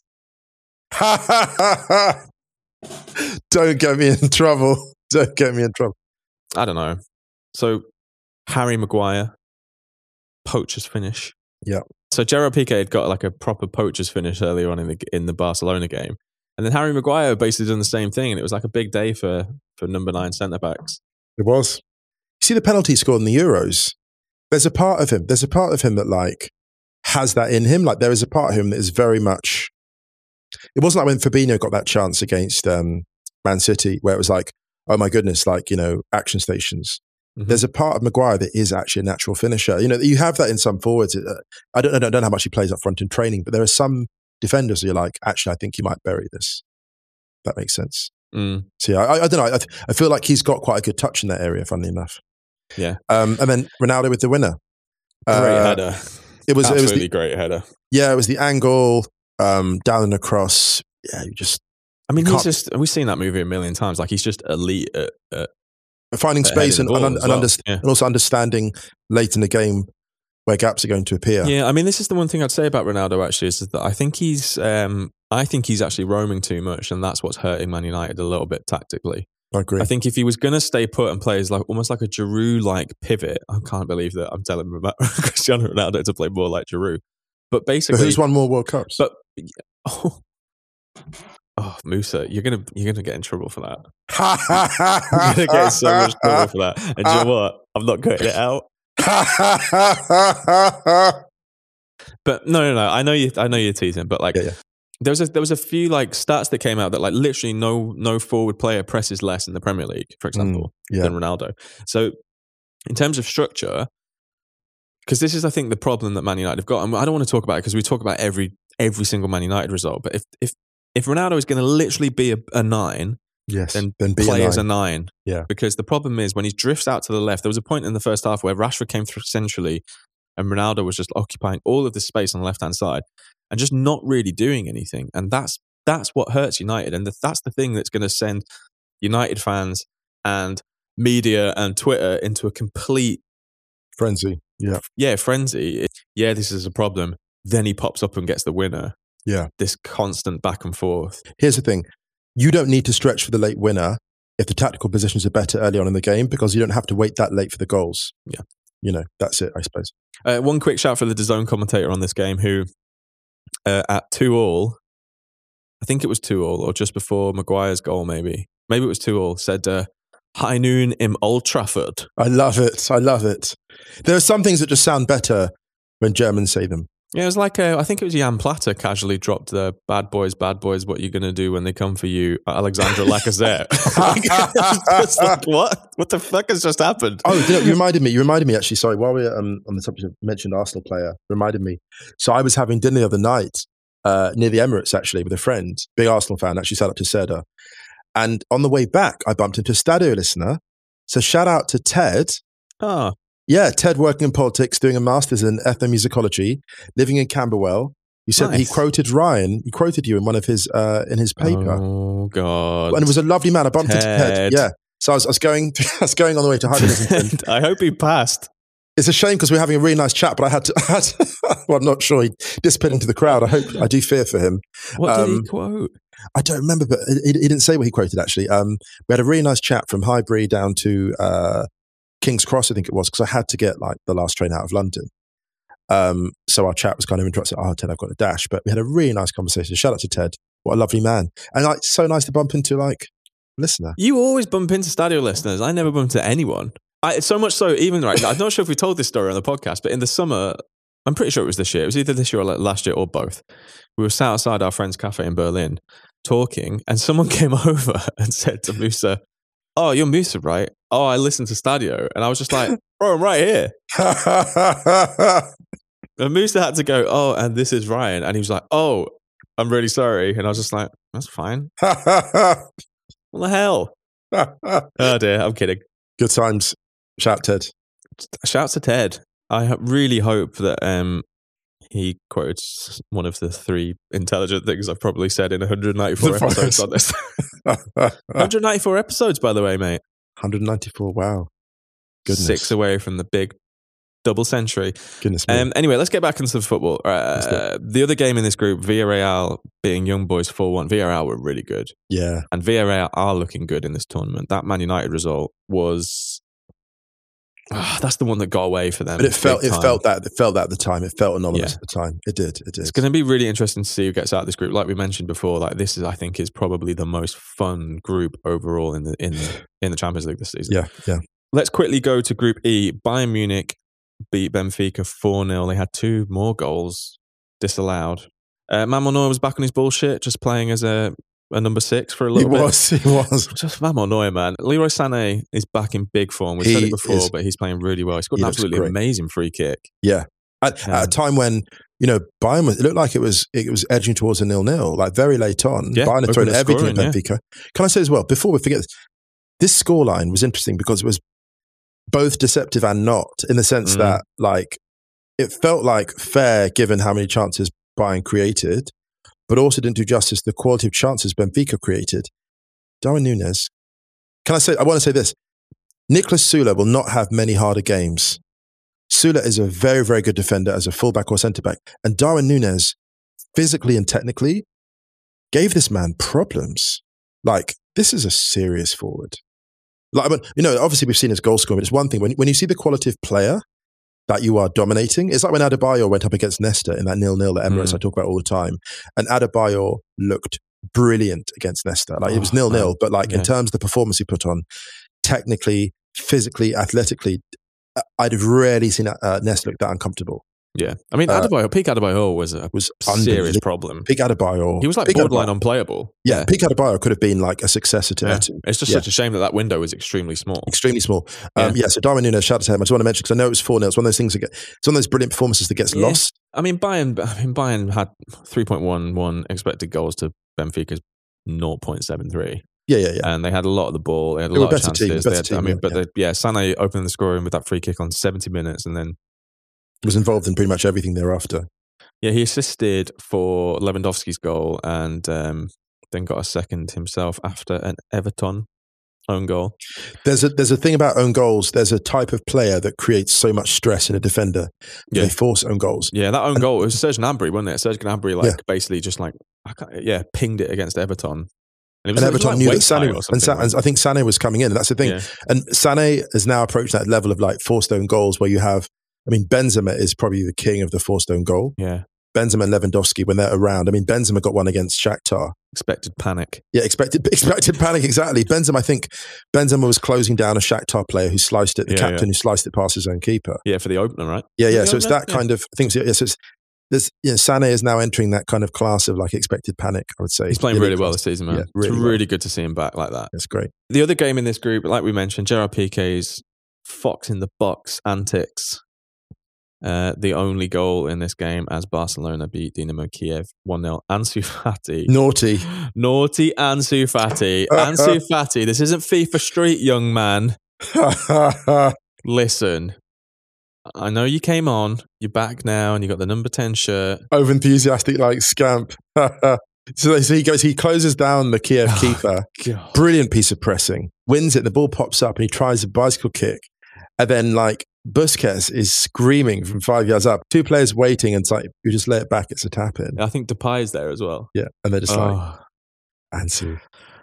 Don't get me in trouble. Don't get me in trouble. I don't know. So Harry Maguire, poacher's finish. Yeah. So Gerard Piqué had got like a proper poacher's finish earlier on in the in the Barcelona game, and then Harry Maguire basically done the same thing, and it was like a big day for for number nine centre backs. It was. You see the penalty he scored in the Euros? There's a part of him. There's a part of him that like has that in him. Like there is a part of him that is very much. It wasn't like when Fabinho got that chance against um, Man City, where it was like, oh my goodness, like, you know, action stations. Mhm. There's a part of Maguire that is actually a natural finisher. You know, you have that in some forwards. Uh, I don't, I don't know how much he plays up front in training, but there are some defenders who you're like, actually, I think you might bury this. That makes sense. Mm. So yeah, I, I don't know. I, I feel like he's got quite a good touch in that area, funnily enough. Yeah. Um, and then Ronaldo with the winner. Great Uh, header. It was, it was Absolutely the, great header. yeah, it was the angle um, down and across. Yeah, you just I mean, You he's can't- just, we've seen that movie a million times. Like, he's just elite at, at finding at space and, heading the and, ball and, as well. underst- Yeah. and also understanding late in the game where gaps are going to appear. Yeah, I mean, this is the one thing I'd say about Ronaldo actually is that I think he's, um, I think he's actually roaming too much, and that's what's hurting Man United a little bit tactically. I agree. I think if he was going to stay put and play as like almost like a Giroud-like pivot, I can't believe that I'm telling him about Cristiano Ronaldo to play more like Giroud. But but basically, who's won more World Cups? But oh, oh, Musa, you're gonna you're gonna get in trouble for that. You're gonna get in so much trouble for that. And do you know what? I'm not cutting it out. But no, no, no. I know you. I know you're teasing. But like, Yeah, yeah. there was a there was a few like stats that came out that like literally no no forward player presses less in the Premier League, for example, yeah. than Ronaldo. So in terms of structure, because this is I think the problem that Man United have got, and I don't want to talk about it because we talk about every every single Man United result. But if if if Ronaldo is going to literally be a, a nine, yes, then, then be play a as a nine. nine. Yeah. Because the problem is when he drifts out to the left, there was a point in the first half where Rashford came through centrally and Ronaldo was just occupying all of the space on the left-hand side. and just not really doing anything. And that's that's what hurts United. And that's the thing that's going to send United fans and media and Twitter into a complete frenzy. Yeah. Yeah, frenzy. Yeah, this is a problem. Then he pops up and gets the winner. Yeah. This constant back and forth. Here's the thing. You don't need to stretch for the late winner if the tactical positions are better early on in the game, because you don't have to wait that late for the goals. Yeah. You know, that's it, I suppose. Uh, one quick shout for the DAZN commentator on this game who, uh, at two all, I think it was two all, or just before Maguire's goal, maybe. Maybe it was two all, said, uh, high noon in Old Trafford. I love it. I love it. There are some things that just sound better when Germans say them. Yeah, it was like, uh, I think it was Jan Platter casually dropped the bad boys, bad boys, what are you going to do when they come for you, Alexandra Lacazette. Just like, what? What the fuck has just happened? Oh, you know, you reminded me, you reminded me actually, sorry, while we were um, on the subject of mentioned Arsenal player, reminded me. So I was having dinner the other night uh, near the Emirates actually with a friend, big Arsenal fan, actually sat up to Seda. And on the way back, I bumped into a Stadio listener. So shout out to Ted. Oh. Yeah, Ted working in politics, doing a master's in ethnomusicology, living in Camberwell. You said Nice. He quoted Ryan. He quoted you in one of his uh, in his paper. Oh God! And it was a lovely man. I bumped Ted. into Ted. Yeah. So I was, I was going. I was going on the way to Hyde. I hope he passed. It's a shame because we were having a really nice chat, but I had to. I had to well, I'm not sure he disappeared into the crowd. I hope. I do fear for him. What um, did he quote? I don't remember, but he, he didn't say what he quoted. Actually, um, we had a really nice chat from Highbury down to uh, King's Cross, I think it was, because I had to get like the last train out of London. Um, so our chat was kind of interrupted. Oh, Ted, I've got a dash, but we had a really nice conversation. Shout out to Ted. What a lovely man, and like so nice to bump into like a listener. You always bump into Stadio listeners. I never bump into anyone. I, so much so, even right. I'm not sure if we told this story on the podcast, but in the summer, I'm pretty sure it was this year. It was either this year or last year or both. We were sat outside our friend's cafe in Berlin talking, and someone came over and said to Musa, "Oh, you're Musa, right? Oh, I listened to Stadio." And I was just like, "Bro, I'm right here." And Musa had to go, "Oh, and this is Ryan." And he was like, "Oh, I'm really sorry." And I was just like, "That's fine." What the hell? Oh dear, I'm kidding. Good times. Shout Ted. Shout to Ted. I really hope that um, he quoted one of the three intelligent things I've probably said in one hundred ninety-four episodes on this. one hundred ninety-four episodes, by the way, mate. one hundred ninety-four, wow. Goodness. Six away from the big double century. Goodness me. Um, anyway, let's get back into the football. Uh, the other game in this group, Villarreal beating Young Boys four one. Villarreal were really good. Yeah. And Villarreal are looking good in this tournament. That Man United result was... Oh, that's the one that got away for them. But it felt it felt that it felt that at the time. It felt anonymous Yeah. at the time. It did. It did. It's going to be really interesting to see who gets out of this group. Like we mentioned before, like this is, I think, is probably the most fun group overall in the in in the Champions League this season. Yeah, yeah. Let's quickly go to Group E. Bayern Munich beat Benfica four nil. They had two more goals disallowed. Uh, Manuel Neuer was back on his bullshit, just playing as a, a number six for a little he bit. was, he was. Just Manuel Neuer, man. Leroy Sané is back in big form. We've He said it before, is- but he's playing really well. He scored he an looks absolutely great. amazing free kick. Yeah. At, Um, at a time when, you know, Bayern was, it looked like it was it was edging towards a nil-nil, like very late on. Yeah, Bayern had thrown opened the everything scoring, at Benfica. Can I say as well, before we forget this, this scoreline was interesting because it was both deceptive and not, in the sense Mm. that, like, it felt like fair given how many chances Bayern created, but also didn't do justice to the quality of chances Benfica created. Darwin Núñez, can I say, I want to say this, Niklas Süle will not have many harder games. Süle is a very, very good defender as a fullback or centre-back. And Darwin Núñez, physically and technically, gave this man problems. Like, this is a serious forward. Like, I mean, you know, obviously we've seen his goal scoring, but it's one thing. When, when you see the quality of player that you are dominating, it's like when Adebayor went up against Nesta in that nil-nil at Emirates Mm. I talk about all the time. And Adebayor looked brilliant against Nesta. Like, it was Oh, nil-nil, man. but like Yeah. in terms of the performance he put on, technically, physically, athletically, I'd have rarely seen uh, Nesta look that uncomfortable. Yeah. I mean, Uh, Adebayor, peak Adebayor was a Was serious unbelievable. problem. Big Adebayor. He was like Big borderline Adebayor. unplayable. Yeah, Big Adebayor could have been like a successor to Yeah. Etu. It's just Yeah. such a shame that that window is extremely small. Extremely small. Um, yeah. Yeah. so Darwin Núñez, shout out to him. I just want to mention, because I know it was four nil. It's one of those things that get, it's one of those brilliant performances that gets Yeah. lost. I mean, Bayern, I mean, Bayern had three point one one expected goals to Benfica's zero point seven three. Yeah, yeah, yeah. And they had a lot of the ball. They had a They were lot of better team, chances. better They had- team, I mean, yeah, but yeah. the, yeah, Sané opening the scoring with that free kick on seventy minutes, and then Was involved in pretty much everything thereafter. Yeah, he assisted for Lewandowski's goal and um, then got a second himself after an Everton own goal. There's a there's a thing about own goals. There's a type of player that creates so much stress in a defender. Yeah. They force own goals. Yeah, that own and, goal, it was Serge Gnabry, wasn't it? Serge Gnabry, like, yeah. basically just like, I can't, yeah, pinged it against Everton. And, it was, and Everton like knew that Sané, and, Sa- and I think Sané was coming in. And that's the thing. Yeah. And Sané has now approached that level of like forced own goals where you have, I mean, Benzema is probably the king of the forced own goal. Yeah. Benzema and Lewandowski, when they're around. I mean, Benzema got one against Shakhtar. Expected panic. Yeah, expected expected panic, exactly. Benzema, I think Benzema was closing down a Shakhtar player who sliced it, the yeah, captain yeah. who sliced it past his own keeper. Yeah, for the opener, right? Yeah, yeah. The so opener? it's that yeah. kind of thing. So, yeah, so it's, there's, you know, Sané is now entering that kind of class of like expected panic, I would say. He's playing really well this season, man. Yeah, really it's really well. good to see him back like that. It's great. The other game in this group, like we mentioned, Gerard Piqué's fox in the box antics. Uh, the only goal in this game as Barcelona beat Dinamo Kiev one nil. Ansu Fati. Naughty. Naughty Ansu Fati. Ansu Fati, this isn't FIFA Street, young man. Listen, I know you came on, you're back now, and you got the number ten shirt. Over enthusiastic like scamp. So, so he goes, he closes down the Kiev oh, keeper. God. Brilliant piece of pressing. Wins it, the ball pops up, and he tries a bicycle kick. And then, like, Busquets is screaming from five yards up. Two players waiting, and it's like, you just lay it back, it's a tap in. I think Depay's there as well. Yeah, and they're just oh. like, Ansu.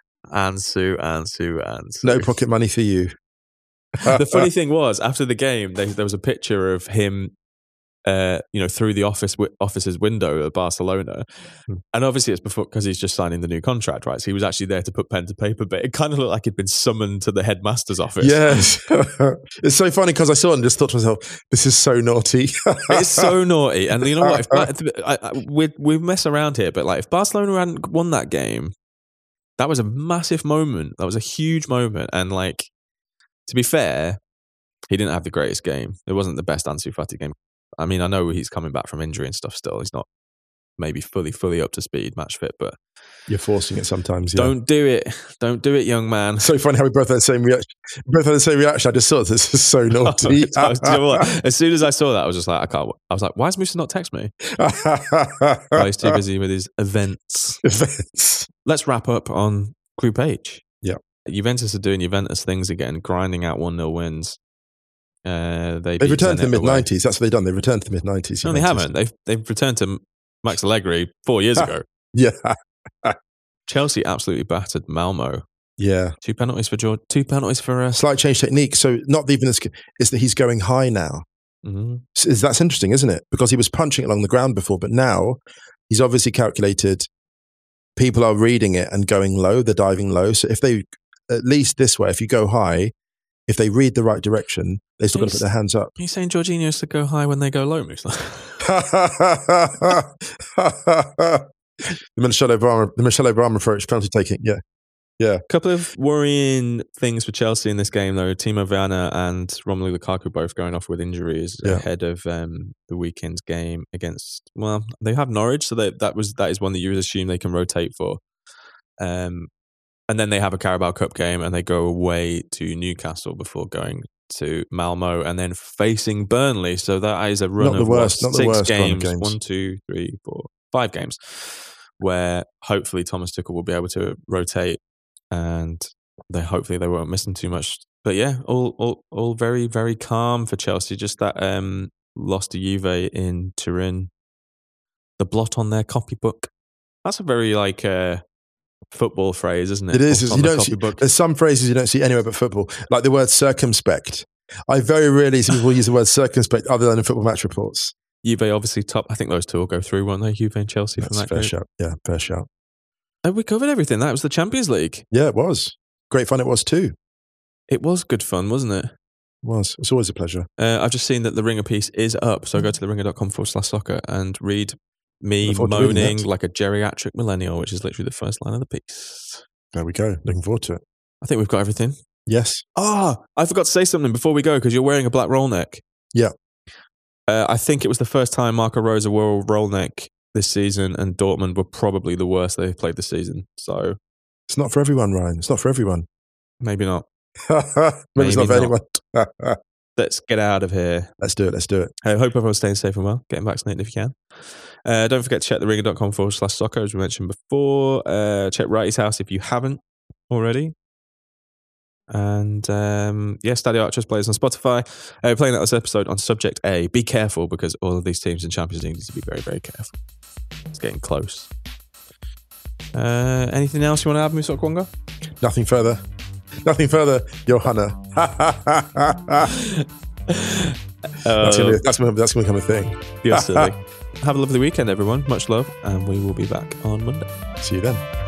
Ansu, Ansu, Ansu. No pocket money for you. The funny thing was, after the game, they, there was a picture of him, uh, you know, through the office office's window at Barcelona, hmm. and obviously it's before because he's just signing the new contract, right? So he was actually there to put pen to paper, but it kind of looked like he'd been summoned to the headmaster's office. Yes, it's so funny because I saw it and just thought to myself, "This is so naughty." It's so naughty, and you know what? If, I, I, we we mess around here, but like if Barcelona hadn't won that game, that was a massive moment. That was a huge moment, and like to be fair, he didn't have the greatest game. It wasn't the best Ansu Fati game. I mean, I know he's coming back from injury and stuff still. He's not maybe fully, fully up to speed, match fit, but... You're forcing it sometimes, yeah. Don't do it. Don't do it, young man. So funny how we both had the same reaction. We both had the same reaction. I just thought this is so naughty. You know what? As soon as I saw that, I was just like, I can't... I was like, why has Musa not text me? Well, he's too busy with his events. Events. Let's wrap up on Group H. Yeah. Juventus are doing Juventus things again, grinding out one nil wins. Uh, they they've returned to the mid nineties. That's what they've done. They've returned to the mid nineties. No, they haven't. They've they've returned to Max Allegri four years ago. Yeah. Chelsea absolutely battered Malmo. Yeah. Two penalties for George. Two penalties for uh, slight change technique. So not even as is that he's going high now. Mm-hmm. So that's interesting, isn't it? Because he was punching along the ground before, but now he's obviously calculated. People are reading it and going low. They're diving low. So if they at least this way, if you go high. If they read the right direction, they still got to put their hands up. Are you saying Jorginho is to go high when they go low, Musa? the Michelle Obama, the Michelle Obama approach, penalty taking, yeah. Yeah. A couple of worrying things for Chelsea in this game, though. Timo Werner and Romelu Lukaku both going off with injuries yeah. ahead of um, the weekend's game against, well, they have Norwich, so they, that was that is one that you would assume they can rotate for. Um And then they have a Carabao Cup game and they go away to Newcastle before going to Malmo and then facing Burnley. So that is a run not of the worst, what, not six the worst games, games. One, two, three, four, five games where hopefully Thomas Tuchel will be able to rotate and they hopefully they won't miss them too much. But yeah, all all, all very, very calm for Chelsea. Just that um, loss to Juve in Turin. The blot on their copybook. That's a very like... Uh, football phrase, isn't it? It is. You don't see, there's some phrases you don't see anywhere but football, like the word circumspect. I very rarely see people use the word circumspect other than in football match reports. Juve obviously top. I think those two will go through, won't they? Juve and Chelsea That's from that fair group. shout. Yeah, fair shout. And we covered everything. That was the Champions League. Yeah, it was. Great fun it was too. It was good fun, wasn't it? It was. It's always a pleasure. Uh, I've just seen that the Ringer piece is up, so go to the ringer.com forward slash soccer and read me moaning like a geriatric millennial, which is literally the first line of the piece. There we go. Looking forward to it. I think we've got everything. Yes. Ah, oh, I forgot to say something before we go because you're wearing a black roll neck. Yeah. Uh, I think it was the first time Marco Rose wore a roll neck this season, and Dortmund were probably the worst they've played this season. So it's not for everyone, Ryan. It's not for everyone. Maybe not. maybe, maybe it's not for not. anyone. let's get out of here. Let's do it. Let's do it. I hope everyone's staying safe and well, getting vaccinated if you can. Uh, don't forget to check theringer.com forward slash soccer, as we mentioned before. Uh, check Righty's House if you haven't already. And um, yeah, Stadio Archers plays on Spotify. Uh, we're playing out this episode on Subject A. Be careful, because all of these teams in Champions League need to be very, very careful. It's getting close. Uh, anything else you want to add, Musa Okwonga? Nothing further. Nothing further, Johanna. that's going to that's gonna, that's gonna become a thing. You're silly. Have a lovely weekend, everyone. Much love, and we will be back on Monday. See you then.